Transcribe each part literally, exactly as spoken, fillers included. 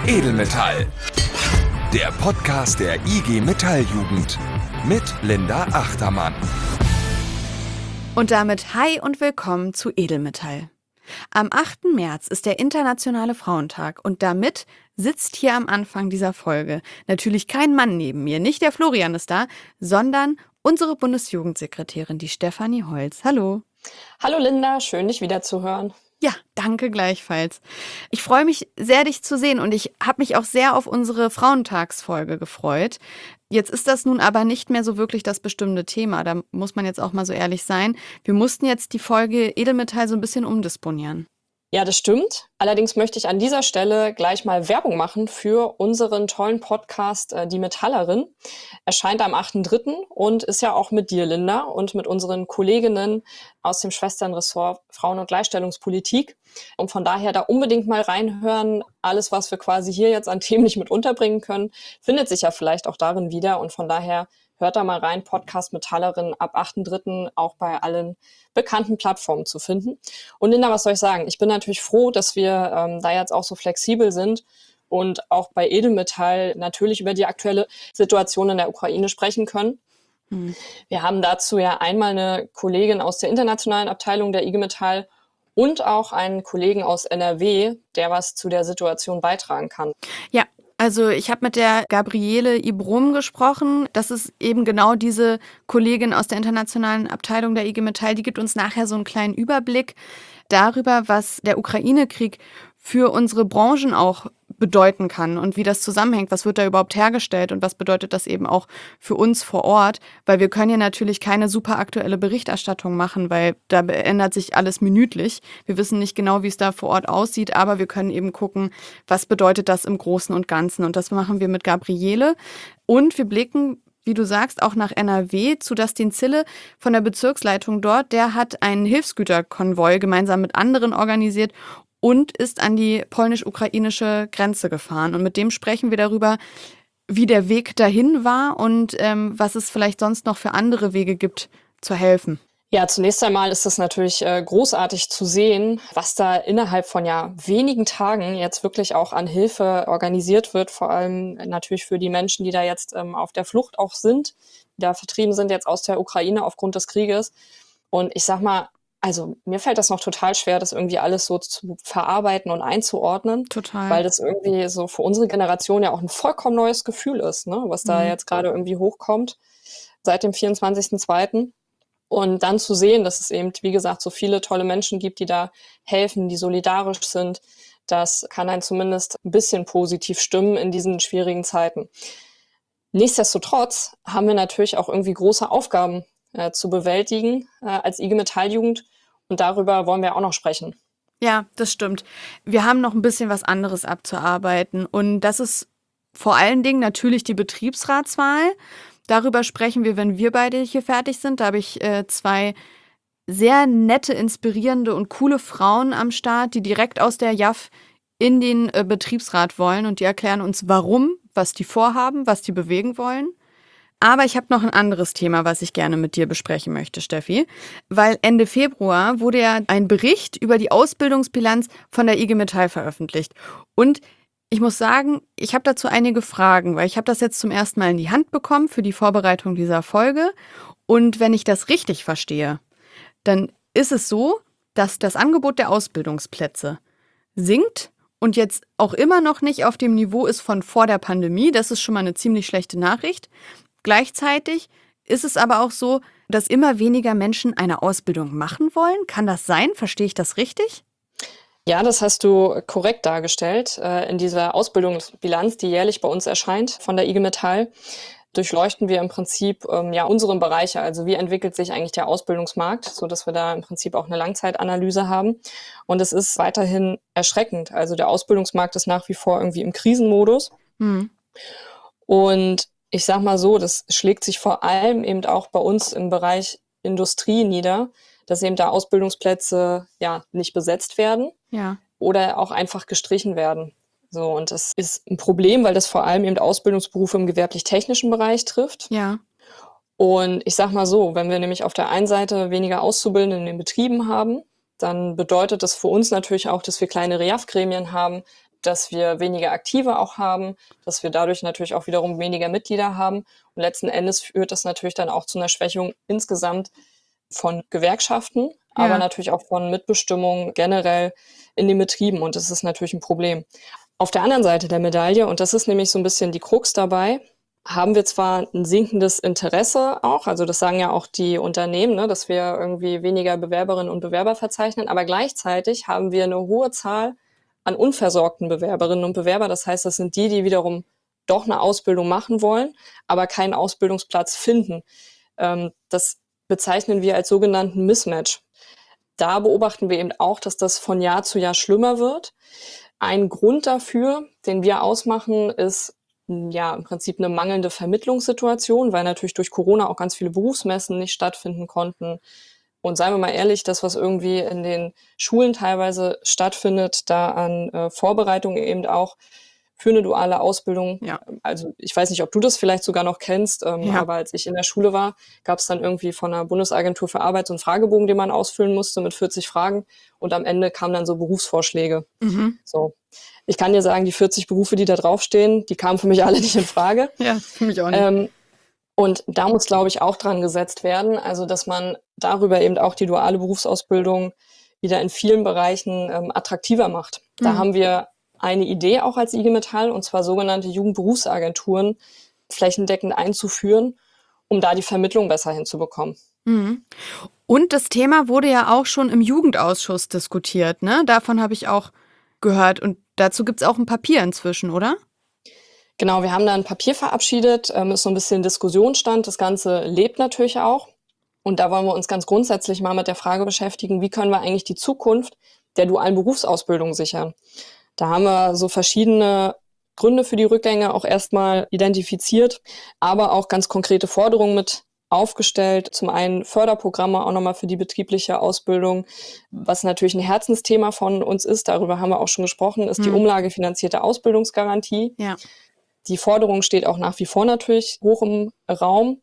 Edelmetall. Der Podcast der I G Metall-Jugend mit Linda Achtermann. Und damit hi und willkommen zu Edelmetall. Am achten März ist der Internationale Frauentag und damit sitzt hier am Anfang dieser Folge natürlich kein Mann neben mir, nicht der Florian ist da, sondern unsere Bundesjugendsekretärin, die Stefanie Holz. Hallo. Hallo Linda, schön dich wieder zu hören. Ja, danke gleichfalls. Ich freue mich sehr, dich zu sehen und ich habe mich auch sehr auf unsere Frauentagsfolge gefreut. Jetzt ist das nun aber nicht mehr so wirklich das bestimmte Thema, da muss man jetzt auch mal so ehrlich sein. Wir mussten jetzt die Folge Edelmetall so ein bisschen umdisponieren. Ja, das stimmt. Allerdings möchte ich an dieser Stelle gleich mal Werbung machen für unseren tollen Podcast äh, Die Metallerin. Erscheint am achten dritten und ist ja auch mit dir, Linda, und mit unseren Kolleginnen aus dem Schwesternressort Frauen- und Gleichstellungspolitik. Und von daher da unbedingt mal reinhören. Alles, was wir quasi hier jetzt an Themen nicht mit unterbringen können, findet sich ja vielleicht auch darin wieder. Und von daher hört da mal rein, Podcast Metallerin ab achten dritten auch bei allen bekannten Plattformen zu finden. Und Linda, was soll ich sagen? Ich bin natürlich froh, dass wir ähm, da jetzt auch so flexibel sind und auch bei Edelmetall natürlich über die aktuelle Situation in der Ukraine sprechen können. Hm. Wir haben dazu ja einmal eine Kollegin aus der internationalen Abteilung der I G Metall und auch einen Kollegen aus N R W, der was zu der Situation beitragen kann. Ja. Also ich habe mit der Gabriele Ibrum gesprochen. Das ist eben genau diese Kollegin aus der internationalen Abteilung der I G Metall. Die gibt uns nachher so einen kleinen Überblick darüber, was der Ukraine-Krieg für unsere Branchen auch bedeuten kann und wie das zusammenhängt. Was wird da überhaupt hergestellt und was bedeutet das eben auch für uns vor Ort? Weil wir können ja natürlich keine super aktuelle Berichterstattung machen, weil da ändert sich alles minütlich. Wir wissen nicht genau, wie es da vor Ort aussieht, aber wir können eben gucken, was bedeutet das im Großen und Ganzen. Und das machen wir mit Gabriele. Und wir blicken, wie du sagst, auch nach N R W zu Dustin Zille von der Bezirksleitung dort. Der hat einen Hilfsgüterkonvoi gemeinsam mit anderen organisiert und ist an die polnisch-ukrainische Grenze gefahren. Und mit dem sprechen wir darüber, wie der Weg dahin war und ähm, was es vielleicht sonst noch für andere Wege gibt, zu helfen. Ja, zunächst einmal ist es natürlich äh, großartig zu sehen, was da innerhalb von ja wenigen Tagen jetzt wirklich auch an Hilfe organisiert wird, vor allem natürlich für die Menschen, die da jetzt ähm, auf der Flucht auch sind, die da vertrieben sind jetzt aus der Ukraine aufgrund des Krieges. Und ich sag mal, also mir fällt das noch total schwer, das irgendwie alles so zu verarbeiten und einzuordnen. Total. Weil das irgendwie so für unsere Generation ja auch ein vollkommen neues Gefühl ist, ne? Was da mhm. jetzt gerade irgendwie hochkommt seit dem vierundzwanzigsten zweiten Und dann zu sehen, dass es eben, wie gesagt, so viele tolle Menschen gibt, die da helfen, die solidarisch sind, das kann einen zumindest ein bisschen positiv stimmen in diesen schwierigen Zeiten. Nichtsdestotrotz haben wir natürlich auch irgendwie große Aufgaben äh, zu bewältigen äh, als I G Metall-Jugend. Und darüber wollen wir auch noch sprechen. Ja, das stimmt. Wir haben noch ein bisschen was anderes abzuarbeiten. Und das ist vor allen Dingen natürlich die Betriebsratswahl. Darüber sprechen wir, wenn wir beide hier fertig sind. Da habe ich äh, zwei sehr nette, inspirierende und coole Frauen am Start, die direkt aus der J A F in den äh, Betriebsrat wollen. Und die erklären uns, warum, was die vorhaben, was die bewegen wollen. Aber ich habe noch ein anderes Thema, was ich gerne mit dir besprechen möchte, Steffi. Weil Ende Februar wurde ja ein Bericht über die Ausbildungsbilanz von der I G Metall veröffentlicht. Und ich muss sagen, ich habe dazu einige Fragen, weil ich habe das jetzt zum ersten Mal in die Hand bekommen für die Vorbereitung dieser Folge. Und wenn ich das richtig verstehe, dann ist es so, dass das Angebot der Ausbildungsplätze sinkt und jetzt auch immer noch nicht auf dem Niveau ist von vor der Pandemie. Das ist schon mal eine ziemlich schlechte Nachricht. Gleichzeitig ist es aber auch so, dass immer weniger Menschen eine Ausbildung machen wollen. Kann das sein? Verstehe ich das richtig? Ja, das hast du korrekt dargestellt. In dieser Ausbildungsbilanz, die jährlich bei uns erscheint von der I G Metall, durchleuchten wir im Prinzip ähm, ja unsere Bereiche. Also wie entwickelt sich eigentlich der Ausbildungsmarkt, so dass wir da im Prinzip auch eine Langzeitanalyse haben. Und es ist weiterhin erschreckend. Also der Ausbildungsmarkt ist nach wie vor irgendwie im Krisenmodus. Mhm. Und ich sag mal so, das schlägt sich vor allem eben auch bei uns im Bereich Industrie nieder, dass eben da Ausbildungsplätze ja nicht besetzt werden ja. oder auch einfach gestrichen werden. So, und das ist ein Problem, weil das vor allem eben Ausbildungsberufe im gewerblich-technischen Bereich trifft. Ja. Und ich sag mal so, wenn wir nämlich auf der einen Seite weniger Auszubildende in den Betrieben haben, dann bedeutet das für uns natürlich auch, dass wir kleine Reaf-Gremien haben, dass wir weniger Aktive auch haben, dass wir dadurch natürlich auch wiederum weniger Mitglieder haben. Und letzten Endes führt das natürlich dann auch zu einer Schwächung insgesamt von Gewerkschaften, aber Ja. natürlich auch von Mitbestimmung generell in den Betrieben. Und das ist natürlich ein Problem. Auf der anderen Seite der Medaille, und das ist nämlich so ein bisschen die Krux dabei, haben wir zwar ein sinkendes Interesse auch, also das sagen ja auch die Unternehmen, ne, dass wir irgendwie weniger Bewerberinnen und Bewerber verzeichnen, aber gleichzeitig haben wir eine hohe Zahl an unversorgten Bewerberinnen und Bewerber. Das heißt, das sind die, die wiederum doch eine Ausbildung machen wollen, aber keinen Ausbildungsplatz finden. Ähm, das bezeichnen wir als sogenannten Mismatch. Da beobachten wir eben auch, dass das von Jahr zu Jahr schlimmer wird. Ein Grund dafür, den wir ausmachen, ist ja im Prinzip eine mangelnde Vermittlungssituation, weil natürlich durch Corona auch ganz viele Berufsmessen nicht stattfinden konnten. Und seien wir mal ehrlich, das, was irgendwie in den Schulen teilweise stattfindet, da an äh, Vorbereitungen eben auch für eine duale Ausbildung. Ja. Also ich weiß nicht, ob du das vielleicht sogar noch kennst, ähm, Ja. aber als ich in der Schule war, gab es dann irgendwie von der Bundesagentur für Arbeit so einen Fragebogen, den man ausfüllen musste mit vierzig Fragen. Und am Ende kamen dann so Berufsvorschläge. Mhm. So. Ich kann dir sagen, die vierzig Berufe, die da draufstehen, die kamen für mich alle nicht in Frage. Ja, für mich auch nicht. Ähm, und da muss, glaube ich, auch dran gesetzt werden, also dass man darüber eben auch die duale Berufsausbildung wieder in vielen Bereichen ähm, attraktiver macht. Da Mhm. haben wir eine Idee auch als I G Metall, und zwar sogenannte Jugendberufsagenturen flächendeckend einzuführen, um da die Vermittlung besser hinzubekommen. Mhm. Und das Thema wurde ja auch schon im Jugendausschuss diskutiert, ne? Davon habe ich auch gehört. Und dazu gibt es auch ein Papier inzwischen, oder? Genau, wir haben da ein Papier verabschiedet, ähm, ist so ein bisschen Diskussionsstand. Das Ganze lebt natürlich auch. Und da wollen wir uns ganz grundsätzlich mal mit der Frage beschäftigen, wie können wir eigentlich die Zukunft der dualen Berufsausbildung sichern? Da haben wir so verschiedene Gründe für die Rückgänge auch erstmal identifiziert, aber auch ganz konkrete Forderungen mit aufgestellt. Zum einen Förderprogramme auch nochmal für die betriebliche Ausbildung, was natürlich ein Herzensthema von uns ist, darüber haben wir auch schon gesprochen, ist die Hm. umlagefinanzierte Ausbildungsgarantie. Ja. Die Forderung steht auch nach wie vor natürlich hoch im Raum.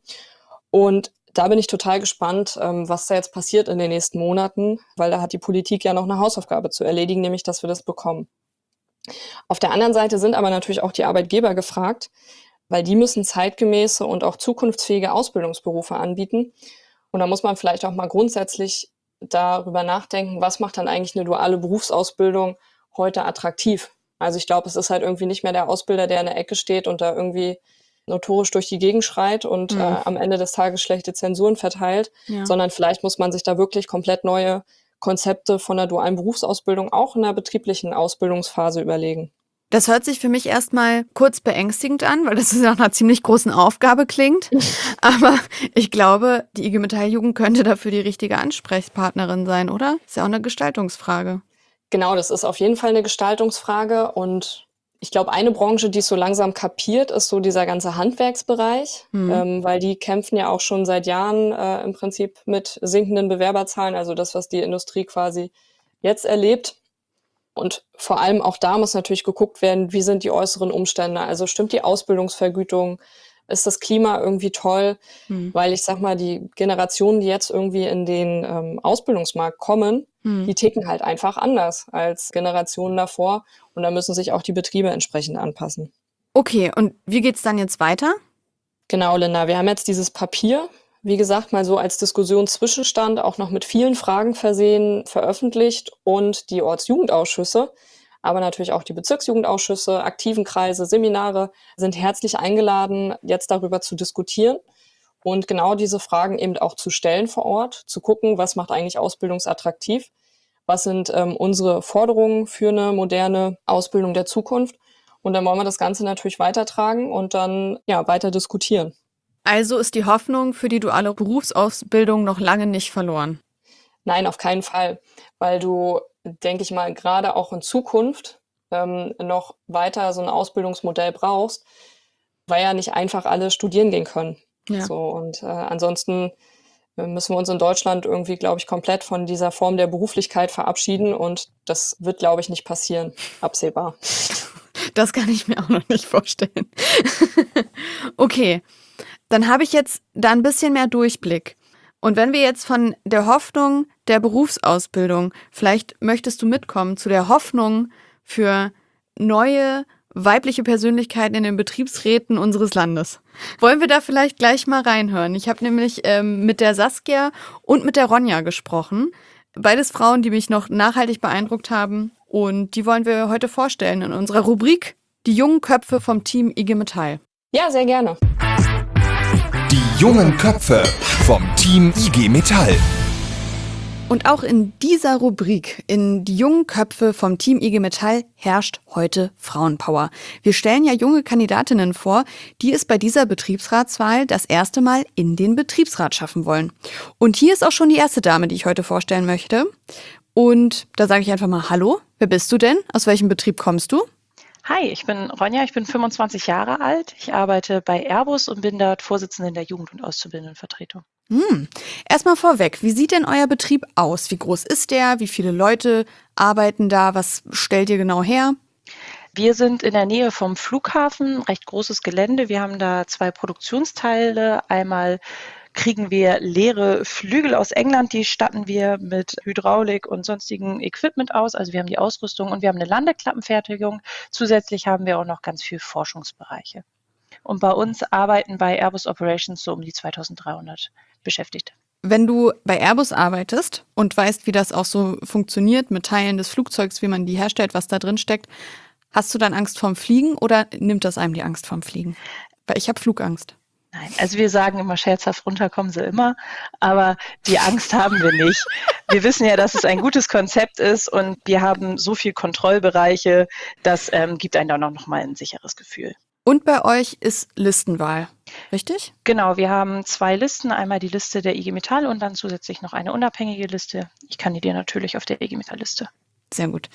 Und da bin ich total gespannt, ähm, was da jetzt passiert in den nächsten Monaten, weil da hat die Politik ja noch eine Hausaufgabe zu erledigen, nämlich dass wir das bekommen. Auf der anderen Seite sind aber natürlich auch die Arbeitgeber gefragt, weil die müssen zeitgemäße und auch zukunftsfähige Ausbildungsberufe anbieten. Und da muss man vielleicht auch mal grundsätzlich darüber nachdenken, was macht dann eigentlich eine duale Berufsausbildung heute attraktiv? Also ich glaube, es ist halt irgendwie nicht mehr der Ausbilder, der in der Ecke steht und da irgendwie notorisch durch die Gegend schreit und Mhm. äh, am Ende des Tages schlechte Zensuren verteilt, Ja. sondern vielleicht muss man sich da wirklich komplett neue Konzepte von der dualen Berufsausbildung auch in der betrieblichen Ausbildungsphase überlegen. Das hört sich für mich erstmal kurz beängstigend an, weil das nach einer ziemlich großen Aufgabe klingt. Aber ich glaube, die I G Metall Jugend könnte dafür die richtige Ansprechpartnerin sein, oder? Ist ja auch eine Gestaltungsfrage. Genau, das ist auf jeden Fall eine Gestaltungsfrage. Und ich glaube, eine Branche, die es so langsam kapiert, ist so dieser ganze Handwerksbereich, Mhm. ähm, weil die kämpfen ja auch schon seit Jahren äh, im Prinzip mit sinkenden Bewerberzahlen, also das, was die Industrie quasi jetzt erlebt. Und vor allem auch da muss natürlich geguckt werden, wie sind die äußeren Umstände? Also stimmt die Ausbildungsvergütung? Ist das Klima irgendwie toll? Mhm. Weil ich sag mal, die Generationen, die jetzt irgendwie in den ähm, Ausbildungsmarkt kommen, Mhm. die ticken halt einfach anders als Generationen davor. Und da müssen sich auch die Betriebe entsprechend anpassen. Okay, und wie geht's dann jetzt weiter? Genau, Linda, wir haben jetzt dieses Papier, wie gesagt, mal so als Diskussionszwischenstand auch noch mit vielen Fragen versehen, veröffentlicht, und die Ortsjugendausschüsse, aber natürlich auch die Bezirksjugendausschüsse, aktiven Kreise, Seminare sind herzlich eingeladen, jetzt darüber zu diskutieren und genau diese Fragen eben auch zu stellen vor Ort, zu gucken, was macht eigentlich ausbildungsattraktiv, was sind ähm, unsere Forderungen für eine moderne Ausbildung der Zukunft. Und dann wollen wir das Ganze natürlich weitertragen und dann ja weiter diskutieren. Also ist die Hoffnung für die duale Berufsausbildung noch lange nicht verloren. Nein, auf keinen Fall, weil du, denke ich mal, gerade auch in Zukunft ähm, noch weiter so ein Ausbildungsmodell brauchst, weil ja nicht einfach alle studieren gehen können. Ja. So, und äh, ansonsten äh, müssen wir uns in Deutschland irgendwie, glaube ich, komplett von dieser Form der Beruflichkeit verabschieden, und das wird, glaube ich, nicht passieren, absehbar. Das kann ich mir auch noch nicht vorstellen. Okay, dann habe ich jetzt da ein bisschen mehr Durchblick. Und wenn wir jetzt von der Hoffnung der Berufsausbildung, vielleicht möchtest du mitkommen zu der Hoffnung für neue weibliche Persönlichkeiten in den Betriebsräten unseres Landes. Wollen wir da vielleicht gleich mal reinhören? Ich habe nämlich ähm, mit der Saskia und mit der Ronja gesprochen. Beides Frauen, die mich noch nachhaltig beeindruckt haben. Und die wollen wir heute vorstellen in unserer Rubrik Die jungen Köpfe vom Team I G Metall. Ja, sehr gerne. Die jungen Köpfe vom Team I G Metall. Und auch in dieser Rubrik, in die jungen Köpfe vom Team I G Metall, herrscht heute Frauenpower. Wir stellen ja junge Kandidatinnen vor, die es bei dieser Betriebsratswahl das erste Mal in den Betriebsrat schaffen wollen. Und hier ist auch schon die erste Dame, die ich heute vorstellen möchte. Und da sage ich einfach mal Hallo. Wer bist du denn? Aus welchem Betrieb kommst du? Hi, ich bin Ronja, ich bin fünfundzwanzig Jahre alt. Ich arbeite bei Airbus und bin dort Vorsitzende in der Jugend- und Auszubildendenvertretung. Hm. Erstmal vorweg, wie sieht denn euer Betrieb aus? Wie groß ist der? Wie viele Leute arbeiten da? Was stellt ihr genau her? Wir sind in der Nähe vom Flughafen, recht großes Gelände. Wir haben da zwei Produktionsteile. Einmal kriegen wir leere Flügel aus England, die statten wir mit Hydraulik und sonstigen Equipment aus. Also wir haben die Ausrüstung und wir haben eine Landeklappenfertigung. Zusätzlich haben wir auch noch ganz viele Forschungsbereiche. Und bei uns arbeiten bei Airbus Operations so um die zweitausenddreihundert Beschäftigte. Wenn du bei Airbus arbeitest und weißt, wie das auch so funktioniert mit Teilen des Flugzeugs, wie man die herstellt, was da drin steckt, hast du dann Angst vorm Fliegen oder nimmt das einem die Angst vorm Fliegen? Weil ich habe Flugangst. Nein, also wir sagen immer scherzhaft, runter kommen sie immer, aber die Angst haben wir nicht. Wir wissen ja, dass es ein gutes Konzept ist und wir haben so viele Kontrollbereiche, das ähm, gibt einem dann auch nochmal ein sicheres Gefühl. Und bei euch ist Listenwahl, richtig? Genau, wir haben zwei Listen, einmal die Liste der I G Metall und dann zusätzlich noch eine unabhängige Liste. Ich kandidiere natürlich auf der I G Metall-Liste. Sehr gut.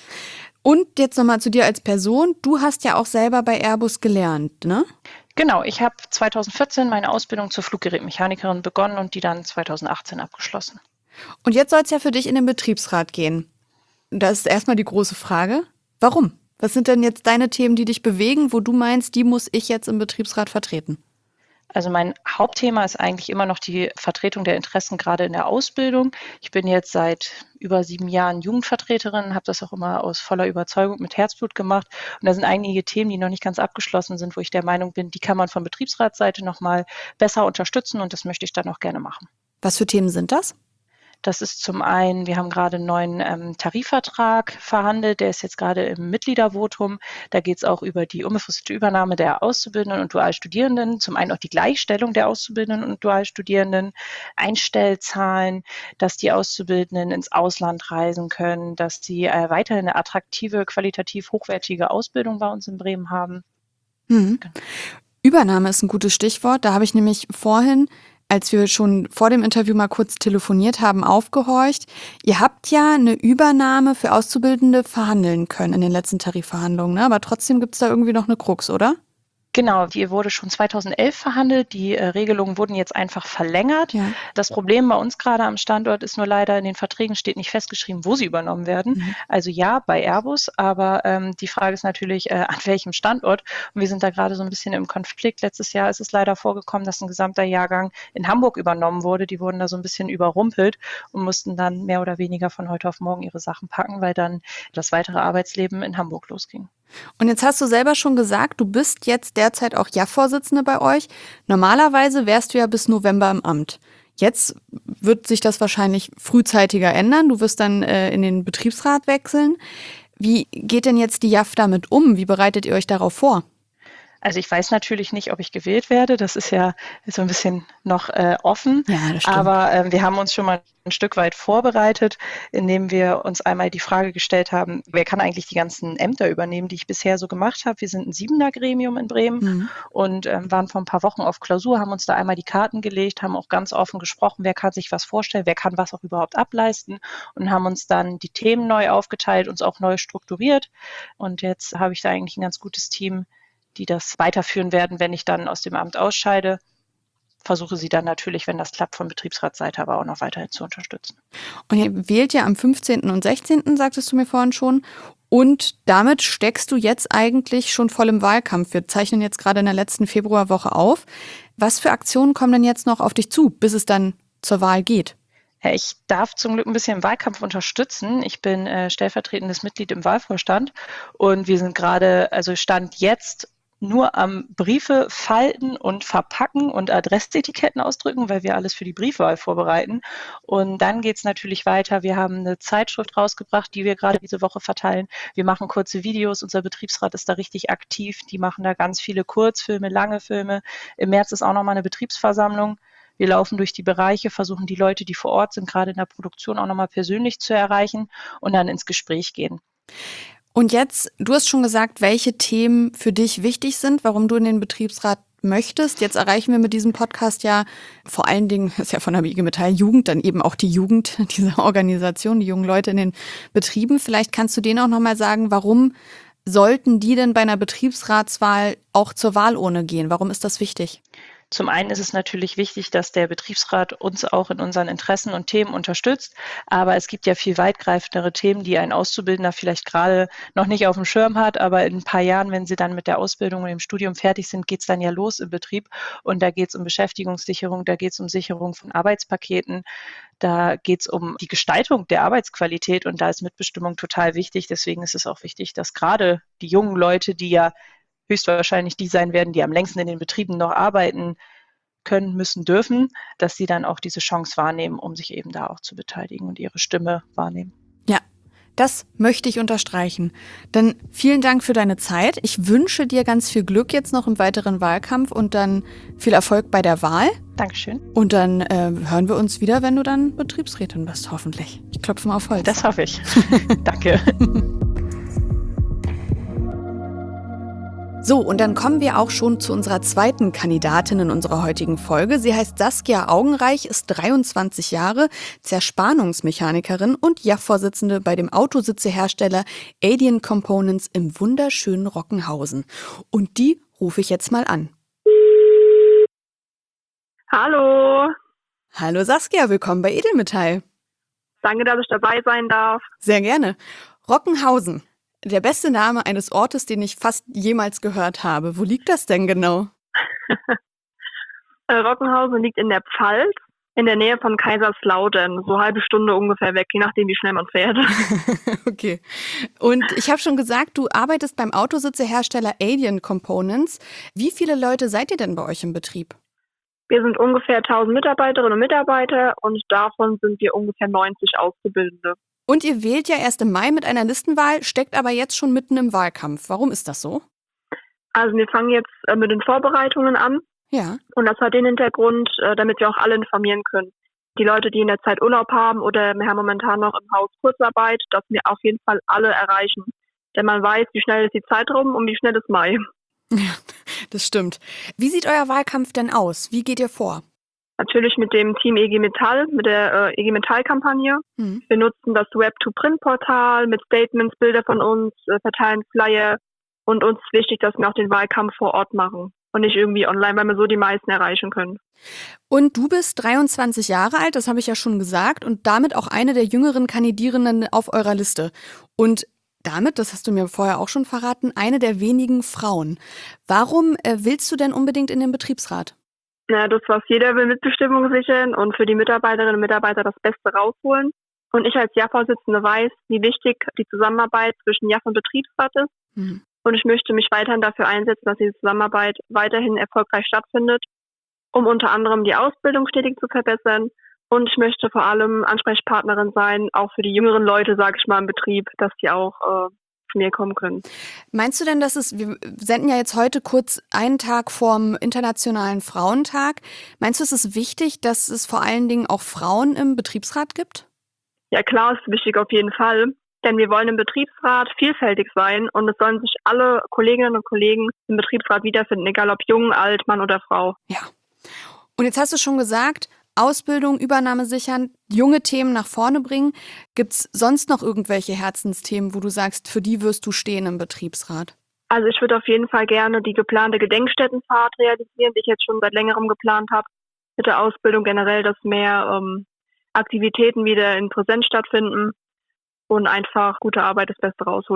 Und jetzt nochmal zu dir als Person. Du hast ja auch selber bei Airbus gelernt, ne? Genau, ich habe zweitausendvierzehn meine Ausbildung zur Fluggerätmechanikerin begonnen und die dann zweitausendachtzehn abgeschlossen. Und jetzt soll es ja für dich in den Betriebsrat gehen. Da ist erstmal die große Frage, warum? Was sind denn jetzt deine Themen, die dich bewegen, wo du meinst, die muss ich jetzt im Betriebsrat vertreten? Also mein Hauptthema ist eigentlich immer noch die Vertretung der Interessen, gerade in der Ausbildung. Ich bin jetzt seit über sieben Jahren Jugendvertreterin, habe das auch immer aus voller Überzeugung mit Herzblut gemacht. Und da sind einige Themen, die noch nicht ganz abgeschlossen sind, wo ich der Meinung bin, die kann man von Betriebsratsseite noch mal besser unterstützen und das möchte ich dann auch gerne machen. Was für Themen sind das? Das ist zum einen, wir haben gerade einen neuen ähm, Tarifvertrag verhandelt, der ist jetzt gerade im Mitgliedervotum. Da geht es auch über die unbefristete Übernahme der Auszubildenden und Dualstudierenden, zum einen auch die Gleichstellung der Auszubildenden und Dualstudierenden, Einstellzahlen, dass die Auszubildenden ins Ausland reisen können, dass sie äh, weiterhin eine attraktive, qualitativ hochwertige Ausbildung bei uns in Bremen haben. Mhm. Genau. Übernahme ist ein gutes Stichwort. Da habe ich nämlich vorhin, als wir schon vor dem Interview mal kurz telefoniert haben, aufgehorcht. Ihr habt ja eine Übernahme für Auszubildende verhandeln können in den letzten Tarifverhandlungen, ne? Aber trotzdem gibt es da irgendwie noch eine Krux, oder? Genau, die wurde schon zweitausendelf verhandelt. Die äh, Regelungen wurden jetzt einfach verlängert. Ja. Das Problem bei uns gerade am Standort ist nur leider, in den Verträgen steht nicht festgeschrieben, wo sie übernommen werden. Mhm. Also ja, bei Airbus, aber ähm, die Frage ist natürlich, äh, an welchem Standort. Und wir sind da gerade so ein bisschen im Konflikt. Letztes Jahr ist es leider vorgekommen, dass ein gesamter Jahrgang in Hamburg übernommen wurde. Die wurden da so ein bisschen überrumpelt und mussten dann mehr oder weniger von heute auf morgen ihre Sachen packen, weil dann das weitere Arbeitsleben in Hamburg losging. Und jetzt hast du selber schon gesagt, du bist jetzt derzeit auch J A V-Vorsitzende bei euch. Normalerweise wärst du ja bis November im Amt. Jetzt wird sich das wahrscheinlich frühzeitiger ändern. Du wirst dann äh, in den Betriebsrat wechseln. Wie geht denn jetzt die J A V damit um? Wie bereitet ihr euch darauf vor? Also ich weiß natürlich nicht, ob ich gewählt werde. Das ist ja so ein bisschen noch äh, offen. Ja, das stimmt. Aber äh, wir haben uns schon mal ein Stück weit vorbereitet, indem wir uns einmal die Frage gestellt haben, wer kann eigentlich die ganzen Ämter übernehmen, die ich bisher so gemacht habe. Wir sind ein siebener Gremium in Bremen Mhm. und ähm, waren vor ein paar Wochen auf Klausur, haben uns da einmal die Karten gelegt, haben auch ganz offen gesprochen, wer kann sich was vorstellen, wer kann was auch überhaupt ableisten und haben uns dann die Themen neu aufgeteilt, uns auch neu strukturiert. Und jetzt habe ich da eigentlich ein ganz gutes Team, die das weiterführen werden, wenn ich dann aus dem Amt ausscheide. Versuche sie dann natürlich, wenn das klappt, von Betriebsratsseite aber auch noch weiterhin zu unterstützen. Und ihr wählt ja am fünfzehnten und sechzehnten, sagtest du mir vorhin schon. Und damit steckst du jetzt eigentlich schon voll im Wahlkampf. Wir zeichnen jetzt gerade in der letzten Februarwoche auf. Was für Aktionen kommen denn jetzt noch auf dich zu, bis es dann zur Wahl geht? Ja, ich darf zum Glück ein bisschen im Wahlkampf unterstützen. Ich bin äh, stellvertretendes Mitglied im Wahlvorstand und wir sind gerade, also Stand jetzt, nur am Briefe falten und verpacken und Adressetiketten ausdrücken, weil wir alles für die Briefwahl vorbereiten. Und dann geht's natürlich weiter. Wir haben eine Zeitschrift rausgebracht, die wir gerade diese Woche verteilen. Wir machen kurze Videos. Unser Betriebsrat ist da richtig aktiv. Die machen da ganz viele Kurzfilme, lange Filme. Im März ist auch nochmal eine Betriebsversammlung. Wir laufen durch die Bereiche, versuchen die Leute, die vor Ort sind, gerade in der Produktion auch nochmal persönlich zu erreichen und dann ins Gespräch gehen. Und jetzt, du hast schon gesagt, welche Themen für dich wichtig sind, warum du in den Betriebsrat möchtest. Jetzt erreichen wir mit diesem Podcast ja vor allen Dingen, ist ja von der I G Metall Jugend, dann eben auch die Jugend dieser Organisation, die jungen Leute in den Betrieben. Vielleicht kannst du denen auch nochmal sagen, warum sollten die denn bei einer Betriebsratswahl auch zur Wahlurne gehen? Warum ist das wichtig? Zum einen ist es natürlich wichtig, dass der Betriebsrat uns auch in unseren Interessen und Themen unterstützt. Aber es gibt ja viel weitgreifendere Themen, die ein Auszubildender vielleicht gerade noch nicht auf dem Schirm hat. Aber in ein paar Jahren, wenn sie dann mit der Ausbildung und dem Studium fertig sind, geht es dann ja los im Betrieb. Und da geht es um Beschäftigungssicherung, da geht es um Sicherung von Arbeitspaketen. Da geht es um die Gestaltung der Arbeitsqualität. Und da ist Mitbestimmung total wichtig. Deswegen ist es auch wichtig, dass gerade die jungen Leute, die ja höchstwahrscheinlich die sein werden, die am längsten in den Betrieben noch arbeiten können, müssen, dürfen, dass sie dann auch diese Chance wahrnehmen, um sich eben da auch zu beteiligen und ihre Stimme wahrnehmen. Ja, das möchte ich unterstreichen. Dann vielen Dank für deine Zeit. Ich wünsche dir ganz viel Glück jetzt noch im weiteren Wahlkampf und dann viel Erfolg bei der Wahl. Dankeschön. Und dann äh, hören wir uns wieder, wenn du dann Betriebsrätin bist, hoffentlich. Ich klopfe mal auf Holz. Das hoffe ich. Danke. So, und dann kommen wir auch schon zu unserer zweiten Kandidatin in unserer heutigen Folge. Sie heißt Saskia Augenreich, ist dreiundzwanzig Jahre, Zerspannungsmechanikerin und J A F-Vorsitzende bei dem Autositzehersteller Adient Components im wunderschönen Rockenhausen. Und die rufe ich jetzt mal an. Hallo. Hallo Saskia, willkommen bei Edelmetall. Danke, dass ich dabei sein darf. Sehr gerne. Rockenhausen. Der beste Name eines Ortes, den ich fast jemals gehört habe. Wo liegt das denn genau? Rockenhausen liegt in der Pfalz, in der Nähe von Kaiserslautern, so eine halbe Stunde ungefähr weg, je nachdem, wie schnell man fährt. Okay. Und ich habe schon gesagt, du arbeitest beim Autositzehersteller Adient Components. Wie viele Leute seid ihr denn bei euch im Betrieb? Wir sind ungefähr tausend Mitarbeiterinnen und Mitarbeiter und davon sind wir ungefähr neunzig Auszubildende. Und ihr wählt ja erst im Mai mit einer Listenwahl, steckt aber jetzt schon mitten im Wahlkampf. Warum ist das so? Also wir fangen jetzt äh, mit den Vorbereitungen an. Ja. Und das hat den Hintergrund, äh, damit wir auch alle informieren können. Die Leute, die in der Zeit Urlaub haben oder wir haben momentan noch im Haus Kurzarbeit, dass wir auf jeden Fall alle erreichen. Denn man weiß, wie schnell ist die Zeit rum und wie schnell ist Mai. Ja, das stimmt. Wie sieht euer Wahlkampf denn aus? Wie geht ihr vor? Natürlich mit dem Team E G Metall, mit der äh, E G Metall-Kampagne. Mhm. Wir nutzen das Web-to-Print-Portal mit Statements, Bilder von uns, äh, verteilen Flyer. Und uns ist wichtig, dass wir auch den Wahlkampf vor Ort machen und nicht irgendwie online, weil wir so die meisten erreichen können. Und du bist dreiundzwanzig Jahre alt, das habe ich ja schon gesagt, und damit auch eine der jüngeren Kandidierenden auf eurer Liste. Und damit, das hast du mir vorher auch schon verraten, eine der wenigen Frauen. Warum äh, willst du denn unbedingt in den Betriebsrat? Ja, das, was jeder will, Mitbestimmung sichern und für die Mitarbeiterinnen und Mitarbeiter das Beste rausholen. Und ich als J A F-Vorsitzende weiß, wie wichtig die Zusammenarbeit zwischen J A F und Betriebsrat ist. Mhm. Und ich möchte mich weiterhin dafür einsetzen, dass diese Zusammenarbeit weiterhin erfolgreich stattfindet, um unter anderem die Ausbildung stetig zu verbessern. Und ich möchte vor allem Ansprechpartnerin sein, auch für die jüngeren Leute, sage ich mal, im Betrieb, dass die auch äh, zu mir kommen können. Meinst du denn, dass es, wir senden ja jetzt heute kurz einen Tag vorm Internationalen Frauentag, meinst du, es ist wichtig, dass es vor allen Dingen auch Frauen im Betriebsrat gibt? Ja klar, ist wichtig auf jeden Fall, denn wir wollen im Betriebsrat vielfältig sein und es sollen sich alle Kolleginnen und Kollegen im Betriebsrat wiederfinden, egal ob jung, alt, Mann oder Frau. Ja. Und jetzt hast du schon gesagt, Ausbildung, Übernahme sichern, junge Themen nach vorne bringen. Gibt es sonst noch irgendwelche Herzensthemen, wo du sagst, für die wirst du stehen im Betriebsrat? Also ich würde auf jeden Fall gerne die geplante Gedenkstättenfahrt realisieren, die ich jetzt schon seit längerem geplant habe. Mit der Ausbildung generell, dass mehr ähm, Aktivitäten wieder in Präsenz stattfinden und einfach gute Arbeit das Beste rausholen.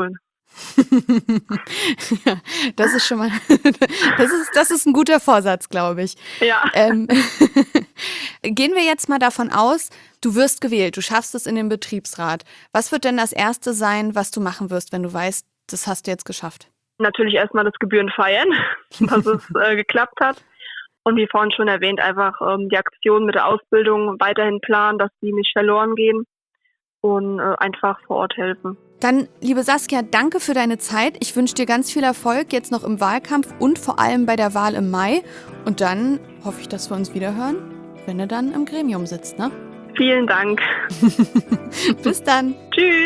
Ja, das ist schon mal, das ist, das ist ein guter Vorsatz, glaube ich. Ja. Ähm, gehen wir jetzt mal davon aus, du wirst gewählt, du schaffst es in den Betriebsrat. Was wird denn das Erste sein, was du machen wirst, wenn du weißt, das hast du jetzt geschafft? Natürlich erstmal das Gebühren feiern, dass es äh, geklappt hat. Und wie vorhin schon erwähnt, einfach ähm, die Aktion mit der Ausbildung weiterhin planen, dass die nicht verloren gehen und äh, einfach vor Ort helfen. Dann, liebe Saskia, danke für deine Zeit. Ich wünsche dir ganz viel Erfolg jetzt noch im Wahlkampf und vor allem bei der Wahl im Mai. Und dann hoffe ich, dass wir uns wiederhören, wenn du dann im Gremium sitzt, ne? Vielen Dank. Bis dann. Tschüss.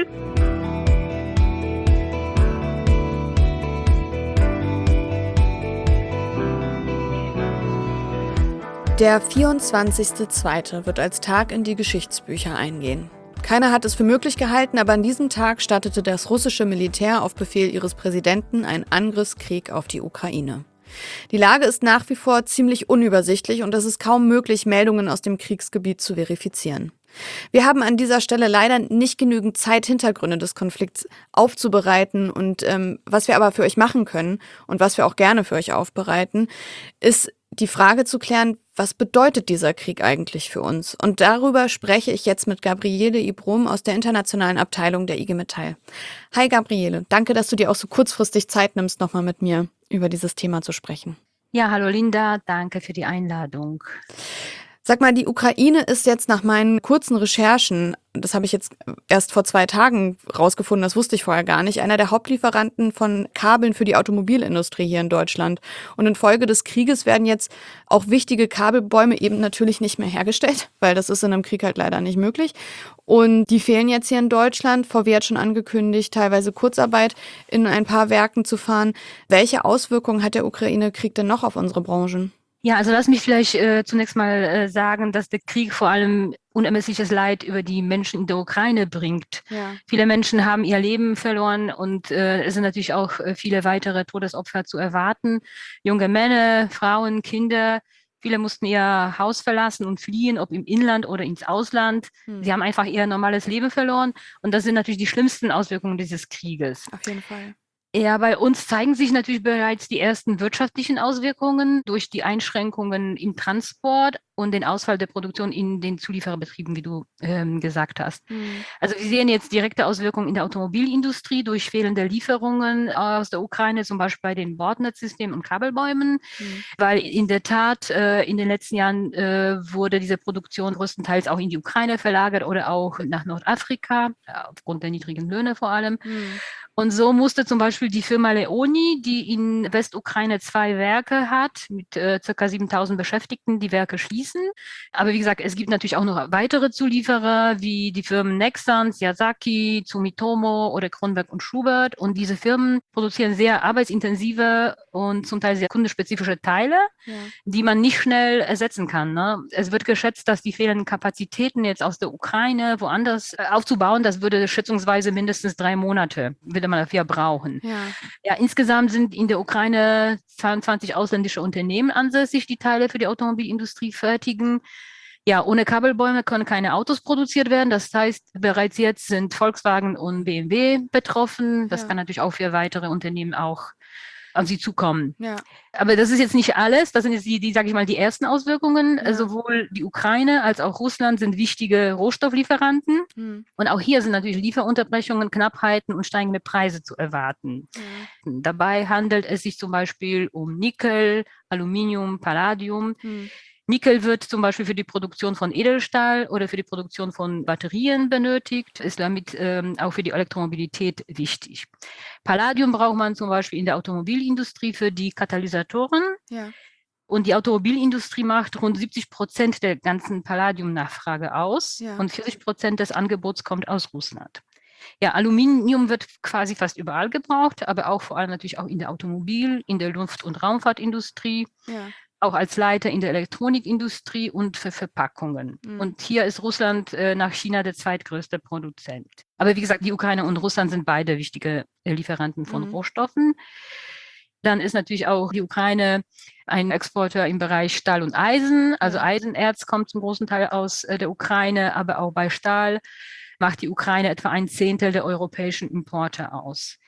Der vierundzwanzigster zweite wird als Tag in die Geschichtsbücher eingehen. Keiner hat es für möglich gehalten, aber an diesem Tag startete das russische Militär auf Befehl ihres Präsidenten einen Angriffskrieg auf die Ukraine. Die Lage ist nach wie vor ziemlich unübersichtlich und es ist kaum möglich, Meldungen aus dem Kriegsgebiet zu verifizieren. Wir haben an dieser Stelle leider nicht genügend Zeit, Hintergründe des Konflikts aufzubereiten und ähm, was wir aber für euch machen können und was wir auch gerne für euch aufbereiten, ist die Frage zu klären, was bedeutet dieser Krieg eigentlich für uns? Und darüber spreche ich jetzt mit Gabriele Ibrom aus der internationalen Abteilung der I G Metall. Hi Gabriele, danke, dass du dir auch so kurzfristig Zeit nimmst, nochmal mit mir über dieses Thema zu sprechen. Ja, hallo Linda, danke für die Einladung. Sag mal, die Ukraine ist jetzt nach meinen kurzen Recherchen, das habe ich jetzt erst vor zwei Tagen rausgefunden, das wusste ich vorher gar nicht, einer der Hauptlieferanten von Kabeln für die Automobilindustrie hier in Deutschland. Und infolge des Krieges werden jetzt auch wichtige Kabelbäume eben natürlich nicht mehr hergestellt, weil das ist in einem Krieg halt leider nicht möglich. Und die fehlen jetzt hier in Deutschland. V W hat schon angekündigt, teilweise Kurzarbeit in ein paar Werken zu fahren. Welche Auswirkungen hat der Ukraine-Krieg denn noch auf unsere Branchen? Ja, also lass mich vielleicht äh, zunächst mal äh, sagen, dass der Krieg vor allem unermessliches Leid über die Menschen in der Ukraine bringt. Ja. Viele Menschen haben ihr Leben verloren und äh, es sind natürlich auch äh, viele weitere Todesopfer zu erwarten. Junge Männer, Frauen, Kinder, viele mussten ihr Haus verlassen und fliehen, ob im Inland oder ins Ausland. Hm. Sie haben einfach ihr normales Leben verloren und das sind natürlich die schlimmsten Auswirkungen dieses Krieges. Auf jeden Fall. Ja, bei uns zeigen sich natürlich bereits die ersten wirtschaftlichen Auswirkungen durch die Einschränkungen im Transport und den Ausfall der Produktion in den Zuliefererbetrieben, wie du ähm, gesagt hast. Mhm. Also wir sehen jetzt direkte Auswirkungen in der Automobilindustrie durch fehlende Lieferungen aus der Ukraine, zum Beispiel bei den Bordnetzsystemen und Kabelbäumen, mhm. weil in der Tat äh, in den letzten Jahren äh, wurde diese Produktion größtenteils auch in die Ukraine verlagert oder auch nach Nordafrika, aufgrund der niedrigen Löhne vor allem. Mhm. Und so musste zum Beispiel die Firma Leoni, die in Westukraine zwei Werke hat, mit äh, ca. siebentausend Beschäftigten, die Werke schließen. Aber wie gesagt, es gibt natürlich auch noch weitere Zulieferer, wie die Firmen Nexans, Yazaki, Sumitomo oder Kronberg und Schubert. Und diese Firmen produzieren sehr arbeitsintensive und zum Teil sehr kundespezifische Teile, ja. die man nicht schnell ersetzen kann. Ne? Es wird geschätzt, dass die fehlenden Kapazitäten jetzt aus der Ukraine woanders äh, aufzubauen, das würde schätzungsweise mindestens drei Monate, würde man dafür brauchen. Ja. Ja, insgesamt sind in der Ukraine zweiundzwanzig ausländische Unternehmen ansässig, die Teile für die Automobilindustrie fertigen. Ja, ohne Kabelbäume können keine Autos produziert werden. Das heißt, bereits jetzt sind Volkswagen und B M W betroffen. Das ja. kann natürlich auch für weitere Unternehmen auch auf sie zukommen. Ja. Aber das ist jetzt nicht alles. Das sind jetzt die, die sage ich mal, die ersten Auswirkungen. Ja. Sowohl die Ukraine als auch Russland sind wichtige Rohstofflieferanten. Mhm. Und auch hier sind natürlich Lieferunterbrechungen, Knappheiten und steigende Preise zu erwarten. Mhm. Dabei handelt es sich zum Beispiel um Nickel, Aluminium, Palladium. Mhm. Nickel wird zum Beispiel für die Produktion von Edelstahl oder für die Produktion von Batterien benötigt, ist damit ähm, auch für die Elektromobilität wichtig. Palladium braucht man zum Beispiel in der Automobilindustrie für die Katalysatoren. Ja. Und die Automobilindustrie macht rund siebzig Prozent der ganzen Palladiumnachfrage aus ja. und vierzig Prozent des Angebots kommt aus Russland. Ja, Aluminium wird quasi fast überall gebraucht, aber auch vor allem natürlich auch in der Automobil-, in der Luft- und Raumfahrtindustrie. Ja. Auch als Leiter in der Elektronikindustrie und für Verpackungen. Mhm. Und hier ist Russland äh, nach China der zweitgrößte Produzent. Aber wie gesagt, die Ukraine und Russland sind beide wichtige äh, Lieferanten von mhm. Rohstoffen. Dann ist natürlich auch die Ukraine ein Exporteur im Bereich Stahl und Eisen. Also Eisenerz kommt zum großen Teil aus äh, der Ukraine, aber auch bei Stahl macht die Ukraine etwa ein Zehntel der europäischen Importe aus.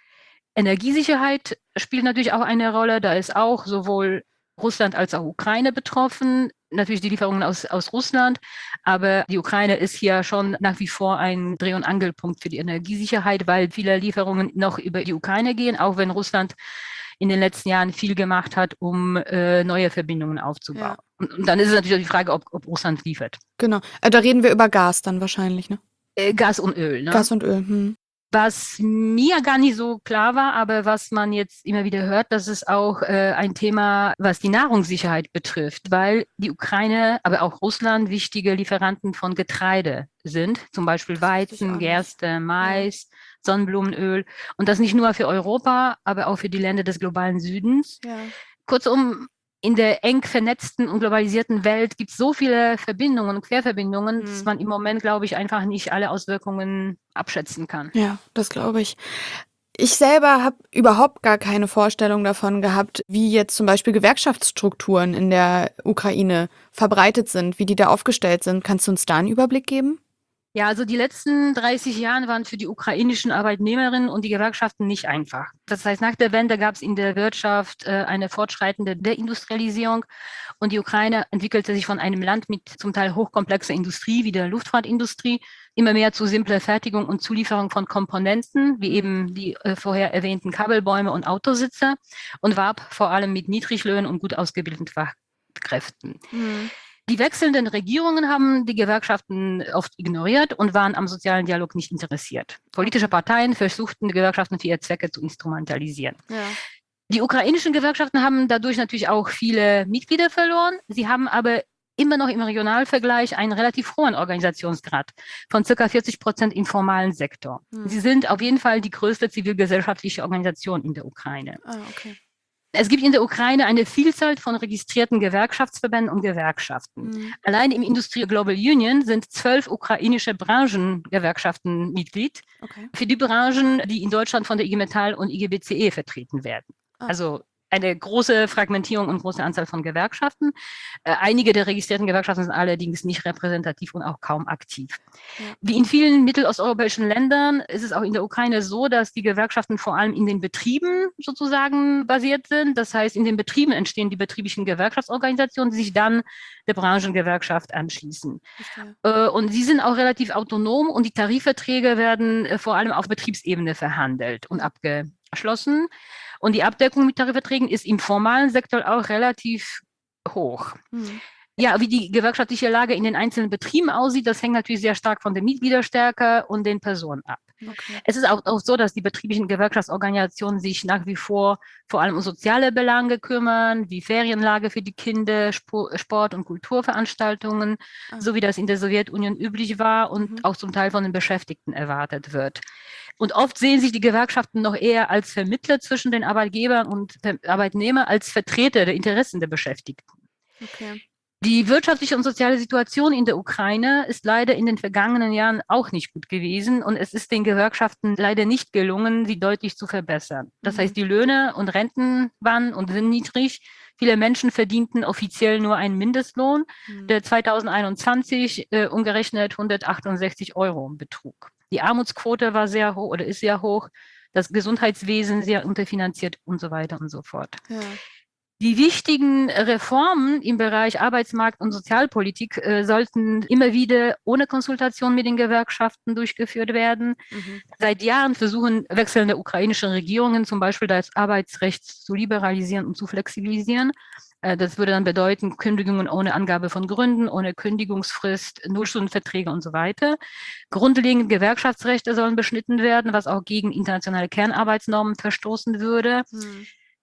Energiesicherheit spielt natürlich auch eine Rolle. Da ist auch sowohl Russland als auch Ukraine betroffen. Natürlich die Lieferungen aus, aus Russland, aber die Ukraine ist hier schon nach wie vor ein Dreh- und Angelpunkt für die Energiesicherheit, weil viele Lieferungen noch über die Ukraine gehen, auch wenn Russland in den letzten Jahren viel gemacht hat, um äh, neue Verbindungen aufzubauen. Ja. Und, und dann ist es natürlich die Frage, ob, ob Russland liefert. Genau, äh, da reden wir über Gas dann wahrscheinlich, ne? Äh, Gas und Öl, ne? Gas und Öl, hm. Was mir gar nicht so klar war, aber was man jetzt immer wieder hört, das ist auch äh, ein Thema, was die Nahrungssicherheit betrifft, weil die Ukraine, aber auch Russland wichtige Lieferanten von Getreide sind, zum Beispiel Weizen, Gerste, Mais, ja. Sonnenblumenöl und das nicht nur für Europa, aber auch für die Länder des globalen Südens. Ja. Kurzum, in der eng vernetzten und globalisierten Welt gibt es so viele Verbindungen und Querverbindungen, mhm. dass man im Moment, glaube ich, einfach nicht alle Auswirkungen abschätzen kann. Ja, das glaube ich. Ich selber habe überhaupt gar keine Vorstellung davon gehabt, wie jetzt zum Beispiel Gewerkschaftsstrukturen in der Ukraine verbreitet sind, wie die da aufgestellt sind. Kannst du uns da einen Überblick geben? Ja, also die letzten dreißig Jahre waren für die ukrainischen Arbeitnehmerinnen und die Gewerkschaften nicht einfach. Das heißt, nach der Wende gab es in der Wirtschaft äh, eine fortschreitende Deindustrialisierung und die Ukraine entwickelte sich von einem Land mit zum Teil hochkomplexer Industrie wie der Luftfahrtindustrie immer mehr zu simpler Fertigung und Zulieferung von Komponenten, wie eben die äh, vorher erwähnten Kabelbäume und Autositze und warb vor allem mit Niedriglöhnen und gut ausgebildeten Fachkräften. Mhm. Die wechselnden Regierungen haben die Gewerkschaften oft ignoriert und waren am sozialen Dialog nicht interessiert. Politische Parteien versuchten, die Gewerkschaften für ihre Zwecke zu instrumentalisieren. Ja. Die ukrainischen Gewerkschaften haben dadurch natürlich auch viele Mitglieder verloren. Sie haben aber immer noch im Regionalvergleich einen relativ hohen Organisationsgrad von ca. vierzig Prozent im formalen Sektor. Hm. Sie sind auf jeden Fall die größte zivilgesellschaftliche Organisation in der Ukraine. Ah, okay. Es gibt in der Ukraine eine Vielzahl von registrierten Gewerkschaftsverbänden und Gewerkschaften. Mhm. Allein im Industrie Global Union sind zwölf ukrainische Branchengewerkschaften Mitglied. Okay. Für die Branchen, die in Deutschland von der I G Metall und I G B C E vertreten werden. Ah. Also eine große Fragmentierung und große Anzahl von Gewerkschaften. Äh, einige der registrierten Gewerkschaften sind allerdings nicht repräsentativ und auch kaum aktiv. Ja. Wie in vielen mittelosteuropäischen Ländern ist es auch in der Ukraine so, dass die Gewerkschaften vor allem in den Betrieben sozusagen basiert sind. Das heißt, in den Betrieben entstehen die betrieblichen Gewerkschaftsorganisationen, die sich dann der Branchengewerkschaft anschließen. Okay. Äh, und sie sind auch relativ autonom und die Tarifverträge werden äh, vor allem auf Betriebsebene verhandelt und abgeschlossen. Und die Abdeckung mit Tarifverträgen ist im formalen Sektor auch relativ hoch. Mhm. Ja, wie die gewerkschaftliche Lage in den einzelnen Betrieben aussieht, das hängt natürlich sehr stark von der Mitgliederstärke und den Personen ab. Okay. Es ist auch, auch so, dass die betrieblichen Gewerkschaftsorganisationen sich nach wie vor vor allem um soziale Belange kümmern, wie Ferienlage für die Kinder, Sport- und Kulturveranstaltungen, ah. so wie das in der Sowjetunion üblich war und mhm. auch zum Teil von den Beschäftigten erwartet wird. Und oft sehen sich die Gewerkschaften noch eher als Vermittler zwischen den Arbeitgebern und Arbeitnehmern als Vertreter der Interessen der Beschäftigten. Okay. Die wirtschaftliche und soziale Situation in der Ukraine ist leider in den vergangenen Jahren auch nicht gut gewesen und es ist den Gewerkschaften leider nicht gelungen, sie deutlich zu verbessern. Das mhm. heißt, die Löhne und Renten waren und sind niedrig. Viele Menschen verdienten offiziell nur einen Mindestlohn, mhm. der zweitausendeinundzwanzig äh, umgerechnet hundertachtundsechzig Euro betrug. Die Armutsquote war sehr hoch oder ist sehr hoch, das Gesundheitswesen sehr unterfinanziert und so weiter und so fort. Ja. Die wichtigen Reformen im Bereich Arbeitsmarkt und Sozialpolitik äh, sollten immer wieder ohne Konsultation mit den Gewerkschaften durchgeführt werden. Mhm. Seit Jahren versuchen wechselnde ukrainische Regierungen zum Beispiel das Arbeitsrecht zu liberalisieren und zu flexibilisieren. Äh, das würde dann bedeuten, Kündigungen ohne Angabe von Gründen, ohne Kündigungsfrist, Nullstundenverträge und so weiter. Grundlegende Gewerkschaftsrechte sollen beschnitten werden, was auch gegen internationale Kernarbeitsnormen verstoßen würde. Mhm.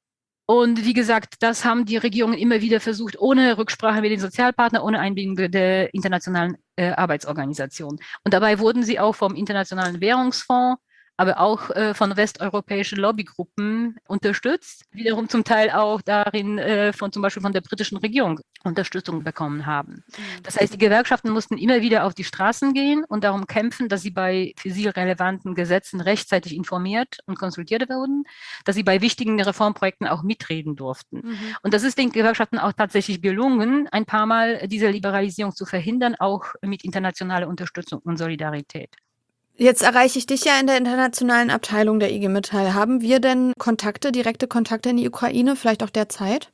Und wie gesagt, das haben die Regierungen immer wieder versucht, ohne Rücksprache mit den Sozialpartnern, ohne Einbindung der internationalen äh, Arbeitsorganisation. Und dabei wurden sie auch vom Internationalen Währungsfonds, aber auch äh, von westeuropäischen Lobbygruppen unterstützt, wiederum zum Teil auch darin äh, von zum Beispiel von der britischen Regierung Unterstützung bekommen haben. Das heißt, die Gewerkschaften mussten immer wieder auf die Straßen gehen und darum kämpfen, dass sie bei für sie relevanten Gesetzen rechtzeitig informiert und konsultiert wurden, dass sie bei wichtigen Reformprojekten auch mitreden durften. Mhm. Und das ist den Gewerkschaften auch tatsächlich gelungen, ein paar Mal diese Liberalisierung zu verhindern, auch mit internationaler Unterstützung und Solidarität. Jetzt erreiche ich dich ja in der internationalen Abteilung der I G Metall. Haben wir denn Kontakte, direkte Kontakte in die Ukraine, vielleicht auch derzeit?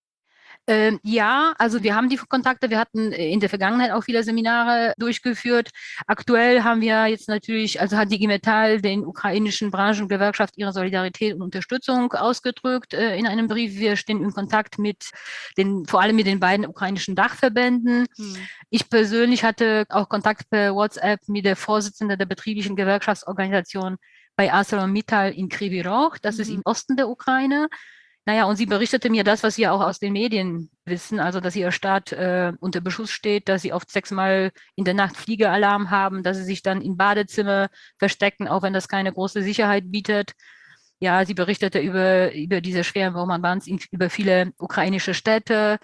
Ähm, ja, also wir haben die Kontakte, wir hatten in der Vergangenheit auch viele Seminare durchgeführt. Aktuell haben wir jetzt natürlich, also hat die I G Metall den ukrainischen Branchengewerkschaft ihre Solidarität und Unterstützung ausgedrückt äh, in einem Brief. Wir stehen in Kontakt mit den, vor allem mit den beiden ukrainischen Dachverbänden. Hm. Ich persönlich hatte auch Kontakt per WhatsApp mit der Vorsitzenden der betrieblichen Gewerkschaftsorganisation bei ArcelorMittal in Kryvyi Rih, das mhm. ist im Osten der Ukraine. Naja, und sie berichtete mir das, was wir auch aus den Medien wissen, also dass ihr Staat äh, unter Beschuss steht, dass sie oft sechsmal in der Nacht Fliegealarm haben, dass sie sich dann in Badezimmer verstecken, auch wenn das keine große Sicherheit bietet. Ja, sie berichtete über, über diese schweren Bombardements über viele ukrainische Städte,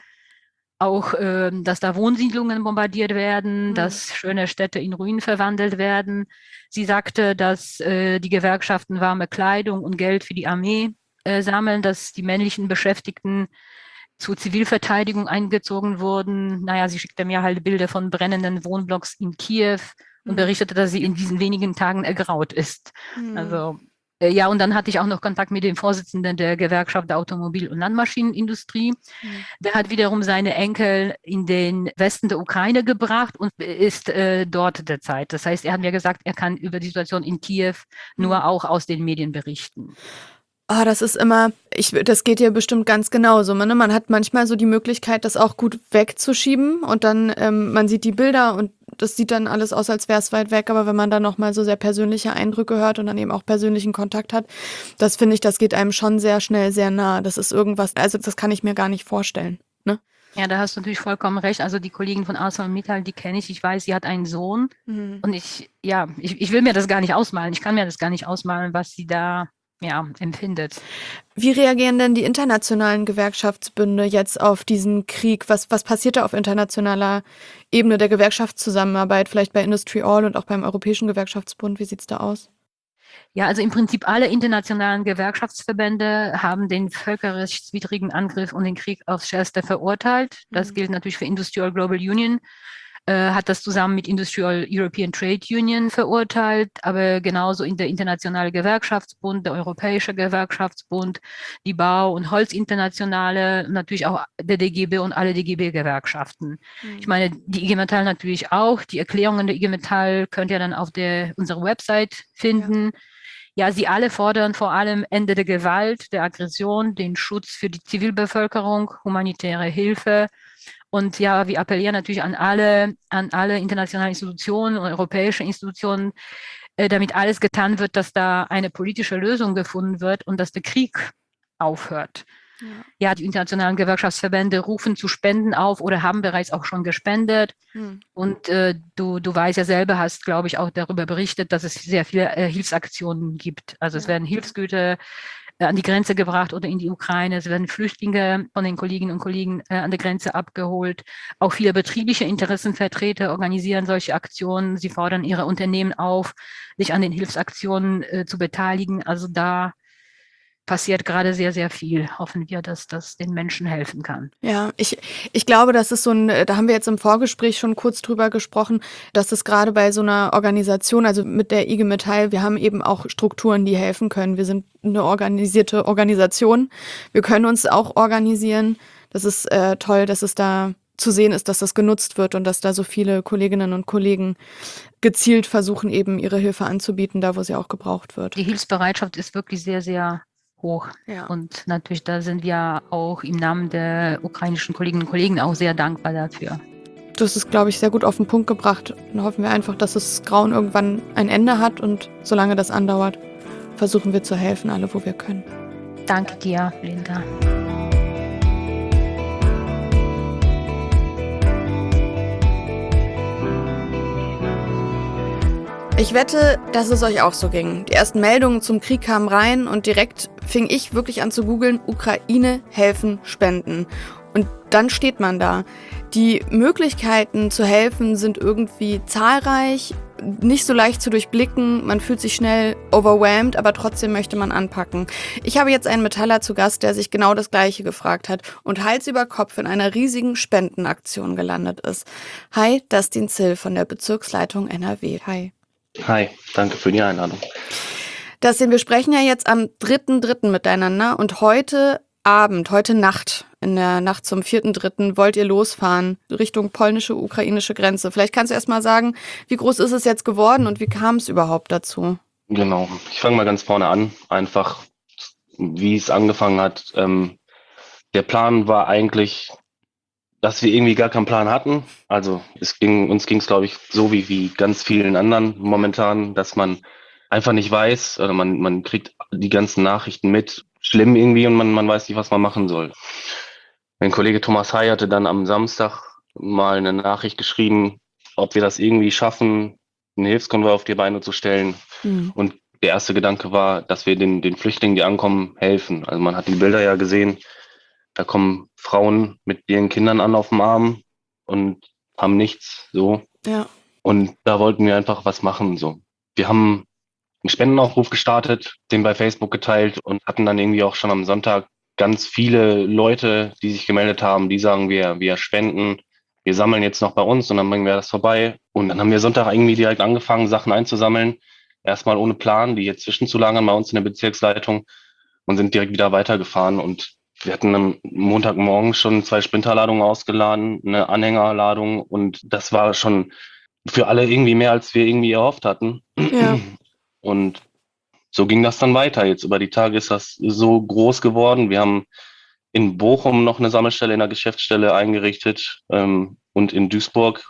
auch, äh, dass da Wohnsiedlungen bombardiert werden, mhm. dass schöne Städte in Ruinen verwandelt werden. Sie sagte, dass äh, die Gewerkschaften warme Kleidung und Geld für die Armee sammeln, dass die männlichen Beschäftigten zur Zivilverteidigung eingezogen wurden. Naja, sie schickte mir halt Bilder von brennenden Wohnblocks in Kiew und berichtete, dass sie in diesen wenigen Tagen ergraut ist. Mhm. Also äh, ja, und dann hatte ich auch noch Kontakt mit dem Vorsitzenden der Gewerkschaft der Automobil- und Landmaschinenindustrie. Mhm. Der hat wiederum seine Enkel in den Westen der Ukraine gebracht und ist äh, dort derzeit. Das heißt, er hat mir gesagt, er kann über die Situation in Kiew mhm. nur auch aus den Medien berichten. Ah, das ist immer, ich, das geht dir bestimmt ganz genauso. Ne? Man hat manchmal so die Möglichkeit, das auch gut wegzuschieben und dann, ähm, man sieht die Bilder und das sieht dann alles aus, als wäre es weit weg. Aber wenn man dann nochmal so sehr persönliche Eindrücke hört und dann eben auch persönlichen Kontakt hat, das finde ich, das geht einem schon sehr schnell sehr nah. Das ist irgendwas, also das kann ich mir gar nicht vorstellen. Ne? Ja, da hast du natürlich vollkommen recht. Also die Kollegin von ArcelorMittal, die kenne ich. Ich weiß, sie hat einen Sohn mhm. und ich, ja, ich, ich will mir das gar nicht ausmalen. Ich kann mir das gar nicht ausmalen, was sie da ja, empfindet. Wie reagieren denn die internationalen Gewerkschaftsbünde jetzt auf diesen Krieg? Was, was passiert da auf internationaler Ebene der Gewerkschaftszusammenarbeit, vielleicht bei Industry All und auch beim Europäischen Gewerkschaftsbund? Wie sieht es da aus? Ja, also im Prinzip alle internationalen Gewerkschaftsverbände haben den völkerrechtswidrigen Angriff und den Krieg aufs Schärfste verurteilt. Das mhm. gilt natürlich für Industry All Global Union, hat das zusammen mit Industrial European Trade Union verurteilt, aber genauso in der Internationale Gewerkschaftsbund, der Europäische Gewerkschaftsbund, die Bau- und Holzinternationale, natürlich auch der D G B und alle D G B-Gewerkschaften. Mhm. Ich meine, die I G Metall natürlich auch. Die Erklärungen der I G Metall könnt ihr dann auf der unserer Website finden. Ja. Ja, sie alle fordern vor allem Ende der Gewalt, der Aggression, den Schutz für die Zivilbevölkerung, humanitäre Hilfe. Und ja, wir appellieren natürlich an alle, an alle internationalen Institutionen und europäische Institutionen, äh, damit alles getan wird, dass da eine politische Lösung gefunden wird und dass der Krieg aufhört. Ja, ja die internationalen Gewerkschaftsverbände rufen zu Spenden auf oder haben bereits auch schon gespendet. Hm. Und äh, du, du weißt ja selber, hast, glaube ich, auch darüber berichtet, dass es sehr viele äh, Hilfsaktionen gibt. Also ja. es werden Hilfsgüter an die Grenze gebracht oder in die Ukraine. Es werden Flüchtlinge von den Kolleginnen und Kollegen äh, an der Grenze abgeholt. Auch viele betriebliche Interessenvertreter organisieren solche Aktionen. Sie fordern ihre Unternehmen auf, sich an den Hilfsaktionen äh, zu beteiligen. Also da passiert gerade sehr, sehr viel. Hoffen wir, dass das den Menschen helfen kann. Ja, ich, ich glaube, das ist so ein, da haben wir jetzt im Vorgespräch schon kurz drüber gesprochen, dass es gerade bei so einer Organisation, also mit der I G Metall, wir haben eben auch Strukturen, die helfen können. Wir sind eine organisierte Organisation. Wir können uns auch organisieren. Das ist äh, toll, dass es da zu sehen ist, dass das genutzt wird und dass da so viele Kolleginnen und Kollegen gezielt versuchen, eben ihre Hilfe anzubieten, da wo sie auch gebraucht wird. Die Hilfsbereitschaft ist wirklich sehr, sehr hoch. Ja. Und natürlich, da sind wir auch im Namen der ukrainischen Kolleginnen und Kollegen auch sehr dankbar dafür. Das ist, glaube ich, sehr gut auf den Punkt gebracht. Dann hoffen wir einfach, dass das Grauen irgendwann ein Ende hat und solange das andauert, versuchen wir zu helfen, alle, wo wir können. Danke dir, Linda. Ich wette, dass es euch auch so ging. Die ersten Meldungen zum Krieg kamen rein und direkt fing ich wirklich an zu googeln, Ukraine helfen, spenden. Und dann steht man da. Die Möglichkeiten zu helfen sind irgendwie zahlreich, nicht so leicht zu durchblicken. Man fühlt sich schnell overwhelmed, aber trotzdem möchte man anpacken. Ich habe jetzt einen Metaller zu Gast, der sich genau das Gleiche gefragt hat und Hals über Kopf in einer riesigen Spendenaktion gelandet ist. Hi, Dustin Zill von der Bezirksleitung N R W. Hi. Hi, danke für die Einladung. Dassin, wir sprechen ja jetzt am dritten dritten miteinander und heute Abend, heute Nacht, in der Nacht zum vierten dritten wollt ihr losfahren Richtung polnische, ukrainische Grenze. Vielleicht kannst du erst mal sagen, wie groß ist es jetzt geworden und wie kam es überhaupt dazu? Genau, ich fange mal ganz vorne an, einfach wie es angefangen hat. Ähm, der Plan war eigentlich, dass wir irgendwie gar keinen Plan hatten. Also es ging, uns ging es, glaube ich, so wie, wie ganz vielen anderen momentan, dass man einfach nicht weiß, oder man, man kriegt die ganzen Nachrichten mit, schlimm irgendwie, und man, man weiß nicht, was man machen soll. Mein Kollege Thomas Hay hatte dann am Samstag mal eine Nachricht geschrieben, ob wir das irgendwie schaffen, einen Hilfskonvoi auf die Beine zu stellen. Mhm. Und der erste Gedanke war, dass wir den, den Flüchtlingen, die ankommen, helfen. Also man hat die Bilder ja gesehen, da kommen Frauen mit ihren Kindern an auf dem Arm und haben nichts, so. Ja. Und da wollten wir einfach was machen, so. Wir haben einen Spendenaufruf gestartet, den bei Facebook geteilt und hatten dann irgendwie auch schon am Sonntag ganz viele Leute, die sich gemeldet haben, die sagen, wir, wir spenden, wir sammeln jetzt noch bei uns und dann bringen wir das vorbei. Und dann haben wir Sonntag irgendwie direkt angefangen, Sachen einzusammeln. Erstmal ohne Plan, die jetzt zwischenzulagern bei uns in der Bezirksleitung und sind direkt wieder weitergefahren. Und wir hatten am Montagmorgen schon zwei Sprinterladungen ausgeladen, eine Anhängerladung, und das war schon für alle irgendwie mehr, als wir irgendwie erhofft hatten. Ja. Und so ging das dann weiter. Jetzt über die Tage ist das so groß geworden. Wir haben in Bochum noch eine Sammelstelle in der Geschäftsstelle eingerichtet ähm, und in Duisburg.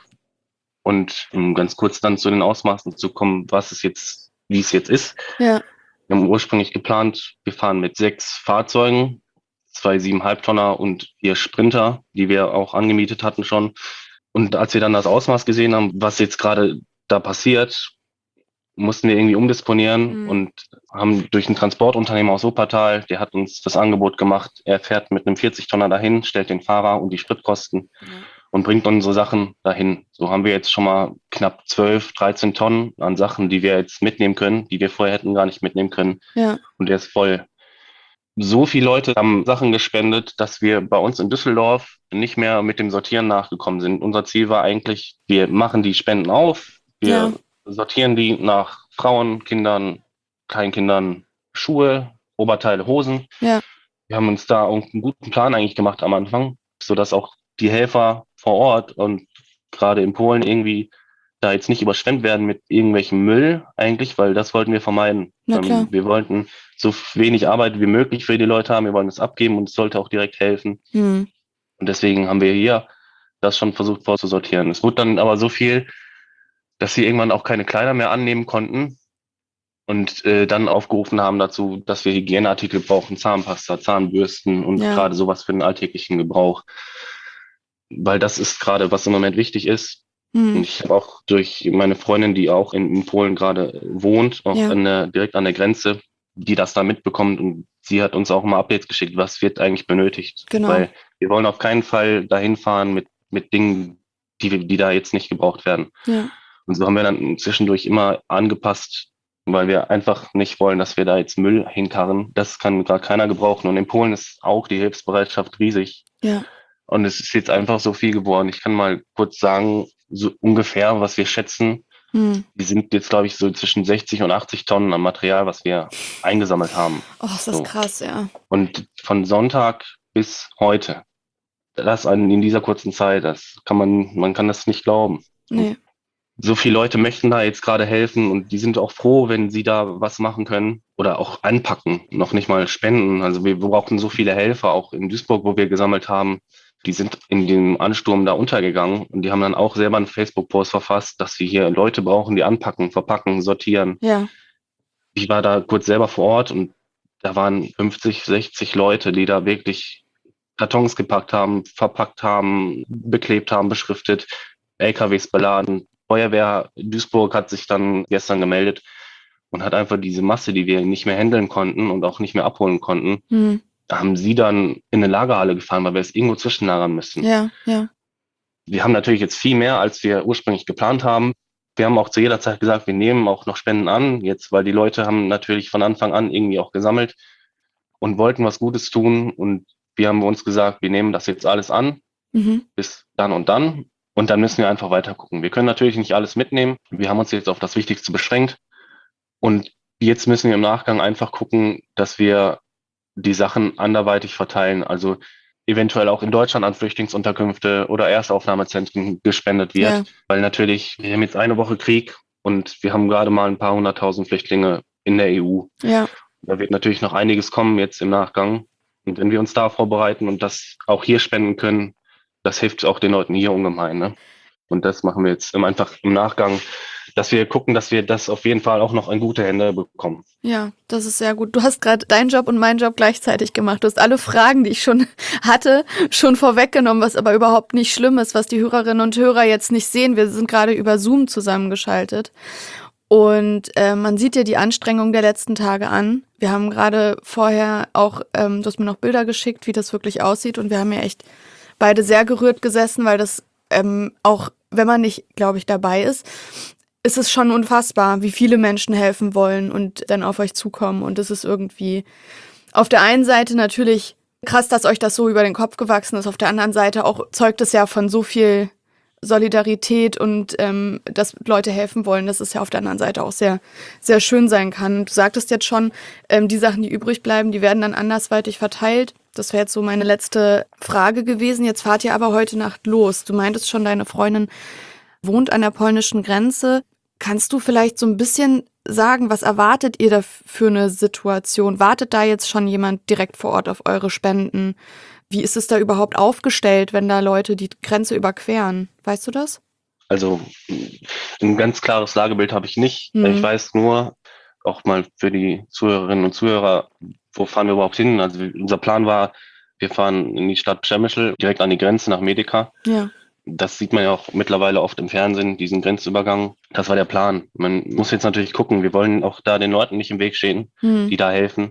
Und um ganz kurz dann zu den Ausmaßen zu kommen, was es jetzt, wie es jetzt ist. Ja. Wir haben ursprünglich geplant, wir fahren mit sechs Fahrzeugen, zwei siebeneinhalb Tonner und vier Sprinter, die wir auch angemietet hatten schon. Und als wir dann das Ausmaß gesehen haben, was jetzt gerade da passiert, mussten wir irgendwie umdisponieren Mhm. und haben durch ein Transportunternehmer aus Wuppertal, der hat uns das Angebot gemacht, er fährt mit einem vierzig Tonner dahin, stellt den Fahrer und die Spritkosten Ja. und bringt unsere Sachen dahin. So haben wir jetzt schon mal knapp zwölf, dreizehn Tonnen an Sachen, die wir jetzt mitnehmen können, die wir vorher hätten gar nicht mitnehmen können. Ja. Und der ist voll. So viele Leute haben Sachen gespendet, dass wir bei uns in Düsseldorf nicht mehr mit dem Sortieren nachgekommen sind. Unser Ziel war eigentlich, wir machen die Spenden auf, wir Ja. sortieren die nach Frauen, Kindern, Kleinkindern, Schuhe, Oberteile, Hosen. Ja. Wir haben uns da auch einen guten Plan eigentlich gemacht am Anfang, sodass auch die Helfer vor Ort und gerade in Polen irgendwie da jetzt nicht überschwemmt werden mit irgendwelchem Müll eigentlich, weil das wollten wir vermeiden. Na klar. Ähm, wir wollten so wenig Arbeit wie möglich für die Leute haben, wir wollen es abgeben und es sollte auch direkt helfen. Mhm. Und deswegen haben wir hier das schon versucht vorzusortieren. Es wurde dann aber so viel, dass sie irgendwann auch keine Kleider mehr annehmen konnten und äh, dann aufgerufen haben dazu, dass wir Hygieneartikel brauchen, Zahnpasta, Zahnbürsten und Ja. gerade sowas für den alltäglichen Gebrauch. Weil das ist gerade, was im Moment wichtig ist. Und Mhm. ich habe auch durch meine Freundin, die auch in, in Polen gerade wohnt, auch Ja. an der, direkt an der Grenze, die das da mitbekommt, und sie hat uns auch mal Updates geschickt, was wird eigentlich benötigt. Genau. Weil wir wollen auf keinen Fall dahin fahren mit, mit Dingen, die, wir- die da jetzt nicht gebraucht werden. Ja. Und so haben wir dann zwischendurch immer angepasst, weil wir einfach nicht wollen, dass wir da jetzt Müll hinkarren. Das kann gar keiner gebrauchen. Und in Polen ist auch die Hilfsbereitschaft riesig. Ja. Und es ist jetzt einfach so viel geworden. Ich kann mal kurz sagen, so ungefähr, was wir schätzen. Mhm. Wir sind jetzt, glaube ich, so zwischen sechzig und achtzig Tonnen an Material, was wir eingesammelt haben. Oh, ist das So. krass, ja. Und von Sonntag bis heute, das an, in dieser kurzen Zeit, das kann man, man kann das nicht glauben. Nee. So viele Leute möchten da jetzt gerade helfen und die sind auch froh, wenn sie da was machen können oder auch anpacken, noch nicht mal spenden. Also wir brauchen so viele Helfer, auch in Duisburg, wo wir gesammelt haben. Die sind in dem Ansturm da untergegangen und die haben dann auch selber einen Facebook-Post verfasst, dass wir hier Leute brauchen, die anpacken, verpacken, sortieren. Ja. Ich war da kurz selber vor Ort und da waren fünfzig, sechzig Leute, die da wirklich Kartons gepackt haben, verpackt haben, beklebt haben, beschriftet, L K Ws beladen. Feuerwehr Duisburg hat sich dann gestern gemeldet und hat einfach diese Masse, die wir nicht mehr handeln konnten und auch nicht mehr abholen konnten, Mhm. haben sie dann in eine Lagerhalle gefahren, weil wir es irgendwo zwischenlagern müssen. Ja, ja. Wir haben natürlich jetzt viel mehr, als wir ursprünglich geplant haben. Wir haben auch zu jeder Zeit gesagt, wir nehmen auch noch Spenden an, jetzt, weil die Leute haben natürlich von Anfang an irgendwie auch gesammelt und wollten was Gutes tun. Und wir haben uns gesagt, wir nehmen das jetzt alles an, Mhm. bis dann und dann. Und dann müssen wir einfach weiter gucken. Wir können natürlich nicht alles mitnehmen. Wir haben uns jetzt auf das Wichtigste beschränkt. Und jetzt müssen wir im Nachgang einfach gucken, dass wir die Sachen anderweitig verteilen. Also eventuell auch in Deutschland an Flüchtlingsunterkünfte oder Erstaufnahmezentren gespendet wird. Ja. Weil natürlich, wir haben jetzt eine Woche Krieg und wir haben gerade mal ein paar hunderttausend Flüchtlinge in der E U. Ja. Da wird natürlich noch einiges kommen jetzt im Nachgang. Und wenn wir uns da vorbereiten und das auch hier spenden können, das hilft auch den Leuten hier ungemein. Ne? Und das machen wir jetzt einfach im Nachgang, dass wir gucken, dass wir das auf jeden Fall auch noch in gute Hände bekommen. Ja, das ist sehr gut. Du hast gerade deinen Job und meinen Job gleichzeitig gemacht. Du hast alle Fragen, die ich schon hatte, schon vorweggenommen, was aber überhaupt nicht schlimm ist, was die Hörerinnen und Hörer jetzt nicht sehen. Wir sind gerade über Zoom zusammengeschaltet. Und äh, man sieht ja die Anstrengung der letzten Tage an. Wir haben gerade vorher auch, ähm, du hast mir noch Bilder geschickt, wie das wirklich aussieht. Und wir haben ja echt beide sehr gerührt gesessen, weil das ähm, auch, wenn man nicht, glaube ich, dabei ist, ist es schon unfassbar, wie viele Menschen helfen wollen und dann auf euch zukommen. Und es ist irgendwie auf der einen Seite natürlich krass, dass euch das so über den Kopf gewachsen ist. Auf der anderen Seite auch zeugt es ja von so viel Solidarität und ähm, dass Leute helfen wollen, dass es ja auf der anderen Seite auch sehr, sehr schön sein kann. Du sagtest jetzt schon, ähm, die Sachen, die übrig bleiben, die werden dann andersweitig verteilt. Das wäre jetzt so meine letzte Frage gewesen. Jetzt fahrt ihr aber heute Nacht los. Du meintest schon, deine Freundin wohnt an der polnischen Grenze. Kannst du vielleicht so ein bisschen sagen, was erwartet ihr da für eine Situation? Wartet da jetzt schon jemand direkt vor Ort auf eure Spenden? Wie ist es da überhaupt aufgestellt, wenn da Leute die Grenze überqueren? Weißt du das? Also ein ganz klares Lagebild habe ich nicht. Mhm. Ich weiß nur, auch mal für die Zuhörerinnen und Zuhörer, wo fahren wir überhaupt hin? Also unser Plan war, wir fahren in die Stadt Przemyśl, direkt an die Grenze nach Medyka. Ja. Das sieht man ja auch mittlerweile oft im Fernsehen, diesen Grenzübergang. Das war der Plan. Man muss jetzt natürlich gucken, wir wollen auch da den Leuten nicht im Weg stehen, mhm. die da helfen.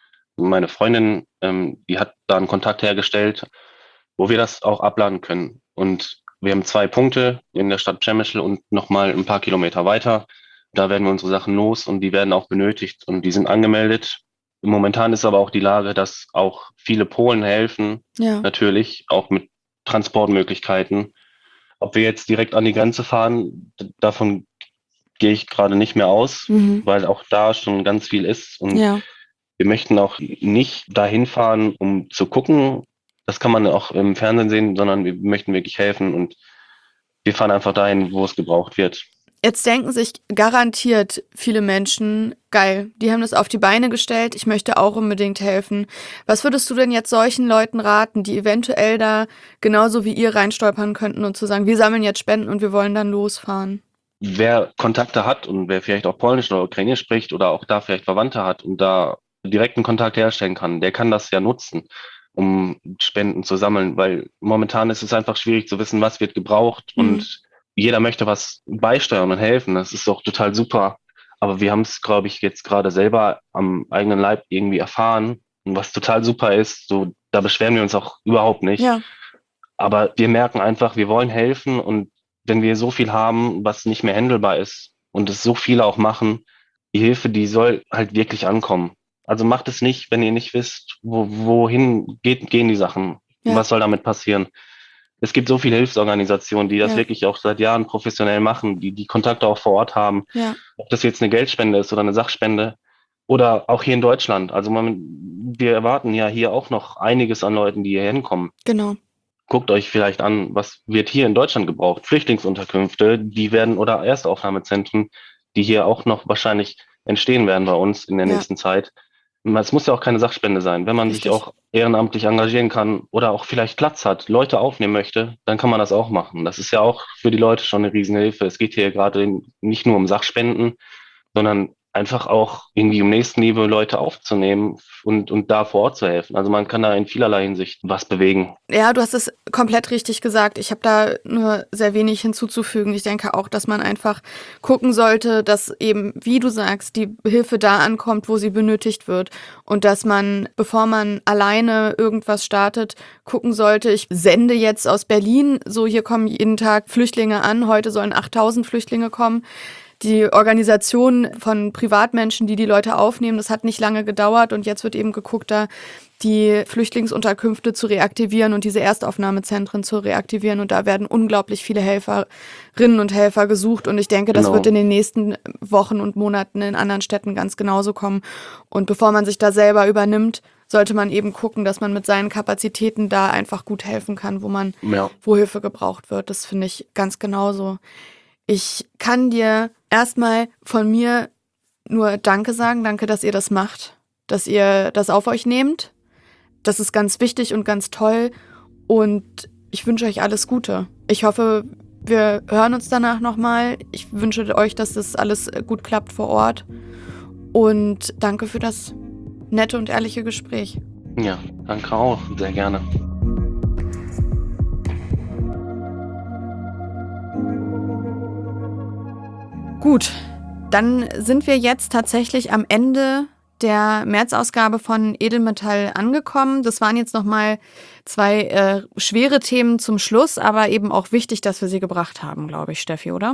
Meine Freundin, ähm, die hat da einen Kontakt hergestellt, wo wir das auch abladen können. Und wir haben zwei Punkte in der Stadt Przemyśl und nochmal ein paar Kilometer weiter. Da werden wir unsere Sachen los und die werden auch benötigt und die sind angemeldet. Momentan ist aber auch die Lage, dass auch viele Polen helfen, ja. natürlich, auch mit Transportmöglichkeiten. Ob wir jetzt direkt an die Grenze fahren, davon gehe ich gerade nicht mehr aus, mhm. weil auch da schon ganz viel ist. Und ja. wir möchten auch nicht dahin fahren, um zu gucken. Das kann man auch im Fernsehen sehen, sondern wir möchten wirklich helfen und wir fahren einfach dahin, wo es gebraucht wird. Jetzt denken sich garantiert viele Menschen, geil, die haben das auf die Beine gestellt, ich möchte auch unbedingt helfen. Was würdest du denn jetzt solchen Leuten raten, die eventuell da genauso wie ihr reinstolpern könnten und zu sagen, wir sammeln jetzt Spenden und wir wollen dann losfahren? Wer Kontakte hat und wer vielleicht auch Polnisch oder Ukrainisch spricht oder auch da vielleicht Verwandte hat und da direkten Kontakt herstellen kann, der kann das ja nutzen, um Spenden zu sammeln, weil momentan ist es einfach schwierig zu wissen, was wird gebraucht mhm. und jeder möchte was beisteuern und helfen. Das ist doch total super. Aber wir haben es, glaube ich, jetzt gerade selber am eigenen Leib irgendwie erfahren. Und was total super ist, so, da beschweren wir uns auch überhaupt nicht. Ja. Aber wir merken einfach, wir wollen helfen. Und wenn wir so viel haben, was nicht mehr handelbar ist und es so viele auch machen, die Hilfe, die soll halt wirklich ankommen. Also macht es nicht, wenn ihr nicht wisst, wo, wohin geht, gehen die Sachen. Ja. Was soll damit passieren? Es gibt so viele Hilfsorganisationen, die das ja. wirklich auch seit Jahren professionell machen, die die Kontakte auch vor Ort haben. Ja. Ob das jetzt eine Geldspende ist oder eine Sachspende oder auch hier in Deutschland. Also man, wir erwarten ja hier auch noch einiges an Leuten, die hier hinkommen. Genau. Guckt euch vielleicht an, was wird hier in Deutschland gebraucht. Flüchtlingsunterkünfte, die werden oder Erstaufnahmezentren, die hier auch noch wahrscheinlich entstehen werden bei uns in der ja. nächsten Zeit. Es muss ja auch keine Sachspende sein. Wenn man Richtig. sich auch ehrenamtlich engagieren kann oder auch vielleicht Platz hat, Leute aufnehmen möchte, dann kann man das auch machen. Das ist ja auch für die Leute schon eine Riesenhilfe. Es geht hier gerade nicht nur um Sachspenden, sondern einfach auch irgendwie um Nächstenliebe, Leute aufzunehmen und, und da vor Ort zu helfen. Also man kann da in vielerlei Hinsicht was bewegen. Ja, du hast es komplett richtig gesagt. Ich habe da nur sehr wenig hinzuzufügen. Ich denke auch, dass man einfach gucken sollte, dass eben, wie du sagst, die Hilfe da ankommt, wo sie benötigt wird. Und dass man, bevor man alleine irgendwas startet, gucken sollte, ich sende jetzt aus Berlin, so hier kommen jeden Tag Flüchtlinge an, heute sollen achttausend Flüchtlinge kommen. Die Organisation von Privatmenschen, die die Leute aufnehmen, das hat nicht lange gedauert und jetzt wird eben geguckt, da die Flüchtlingsunterkünfte zu reaktivieren und diese Erstaufnahmezentren zu reaktivieren. Und da werden unglaublich viele Helferinnen und Helfer gesucht. Und ich denke, das Genau. wird in den nächsten Wochen und Monaten in anderen Städten ganz genauso kommen. Und bevor man sich da selber übernimmt, sollte man eben gucken, dass man mit seinen Kapazitäten da einfach gut helfen kann, wo man, Ja. wo Hilfe gebraucht wird. Das finde ich ganz genauso. Ich kann dir erstmal von mir nur Danke sagen. Danke, dass ihr das macht, dass ihr das auf euch nehmt. Das ist ganz wichtig und ganz toll. Und ich wünsche euch alles Gute. Ich hoffe, wir hören uns danach nochmal. Ich wünsche euch, dass das alles gut klappt vor Ort. Und danke für das nette und ehrliche Gespräch. Ja, danke auch. Sehr gerne. Gut, dann sind wir jetzt tatsächlich am Ende der März-Ausgabe von Edelmetall angekommen. Das waren jetzt nochmal zwei äh, schwere Themen zum Schluss, aber eben auch wichtig, dass wir sie gebracht haben, glaube ich, Steffi, oder?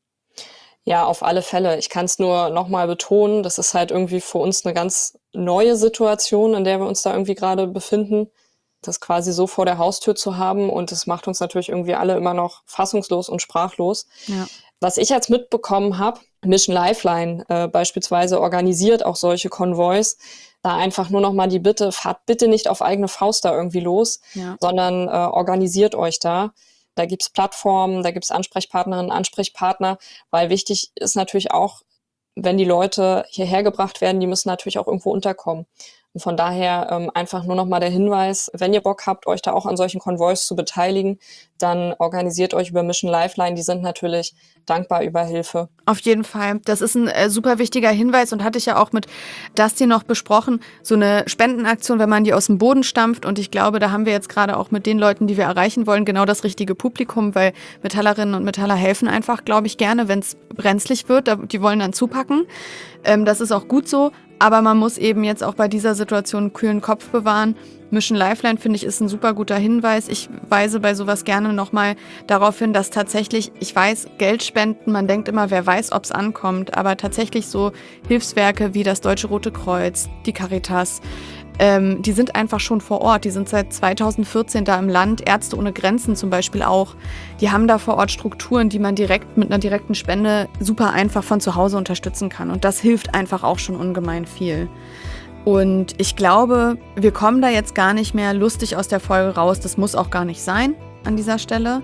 Ja, auf alle Fälle. Ich kann es nur nochmal betonen, das ist halt irgendwie für uns eine ganz neue Situation, in der wir uns da irgendwie gerade befinden, das quasi so vor der Haustür zu haben, und das macht uns natürlich irgendwie alle immer noch fassungslos und sprachlos. Ja. Was ich jetzt mitbekommen habe, Mission Lifeline äh, beispielsweise organisiert auch solche Konvois. Da einfach nur noch mal die Bitte, fahrt bitte nicht auf eigene Faust da irgendwie los, Ja. sondern äh, organisiert euch da. Da gibt's Plattformen, da gibt's Ansprechpartnerinnen, Ansprechpartner, weil wichtig ist natürlich auch, wenn die Leute hierher gebracht werden, die müssen natürlich auch irgendwo unterkommen. Und von daher ähm, einfach nur noch mal der Hinweis, wenn ihr Bock habt, euch da auch an solchen Konvois zu beteiligen, dann organisiert euch über Mission Lifeline. Die sind natürlich dankbar über Hilfe. Auf jeden Fall. Das ist ein äh, super wichtiger Hinweis und hatte ich ja auch mit Dustin noch besprochen. So eine Spendenaktion, wenn man die aus dem Boden stampft. Und ich glaube, da haben wir jetzt gerade auch mit den Leuten, die wir erreichen wollen, genau das richtige Publikum, weil Metallerinnen und Metaller helfen einfach, glaube ich, gerne, wenn es brenzlig wird. Da, die wollen dann zupacken. Ähm, das ist auch gut so. Aber man muss eben jetzt auch bei dieser Situation einen kühlen Kopf bewahren. Mission Lifeline, finde ich, ist ein super guter Hinweis. Ich weise bei sowas gerne nochmal darauf hin, dass tatsächlich, ich weiß, Geld spenden, man denkt immer, wer weiß, ob es ankommt, aber tatsächlich so Hilfswerke wie das Deutsche Rote Kreuz, die Caritas, ähm, die sind einfach schon vor Ort. Die sind seit zweitausendvierzehn da im Land, Ärzte ohne Grenzen zum Beispiel auch. Die haben da vor Ort Strukturen, die man direkt mit einer direkten Spende super einfach von zu Hause unterstützen kann. Und das hilft einfach auch schon ungemein viel. Und ich glaube, wir kommen da jetzt gar nicht mehr lustig aus der Folge raus. Das muss auch gar nicht sein an dieser Stelle.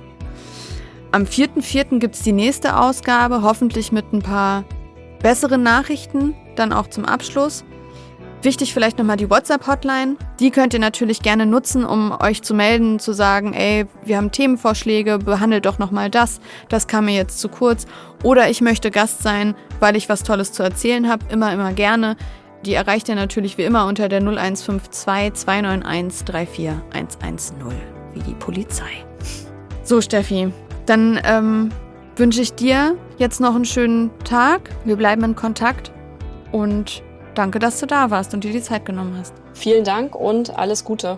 Am vierten vierten gibt es die nächste Ausgabe, hoffentlich mit ein paar besseren Nachrichten, dann auch zum Abschluss. Wichtig vielleicht nochmal die WhatsApp-Hotline. Die könnt ihr natürlich gerne nutzen, um euch zu melden, zu sagen, ey, wir haben Themenvorschläge, behandelt doch nochmal das, das kam mir jetzt zu kurz. Oder ich möchte Gast sein, weil ich was Tolles zu erzählen habe, immer, immer gerne. Die erreicht ihr natürlich wie immer unter der null eins fünf zwei zwei neun eins drei vier eins eins null, wie die Polizei. So, Steffi, dann ähm, wünsche ich dir jetzt noch einen schönen Tag. Wir bleiben in Kontakt und danke, dass du da warst und dir die Zeit genommen hast. Vielen Dank und alles Gute.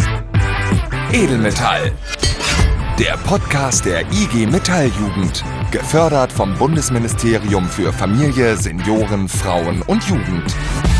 Edelmetall. Der Podcast der I G Metalljugend. Gefördert vom Bundesministerium für Familie, Senioren, Frauen und Jugend.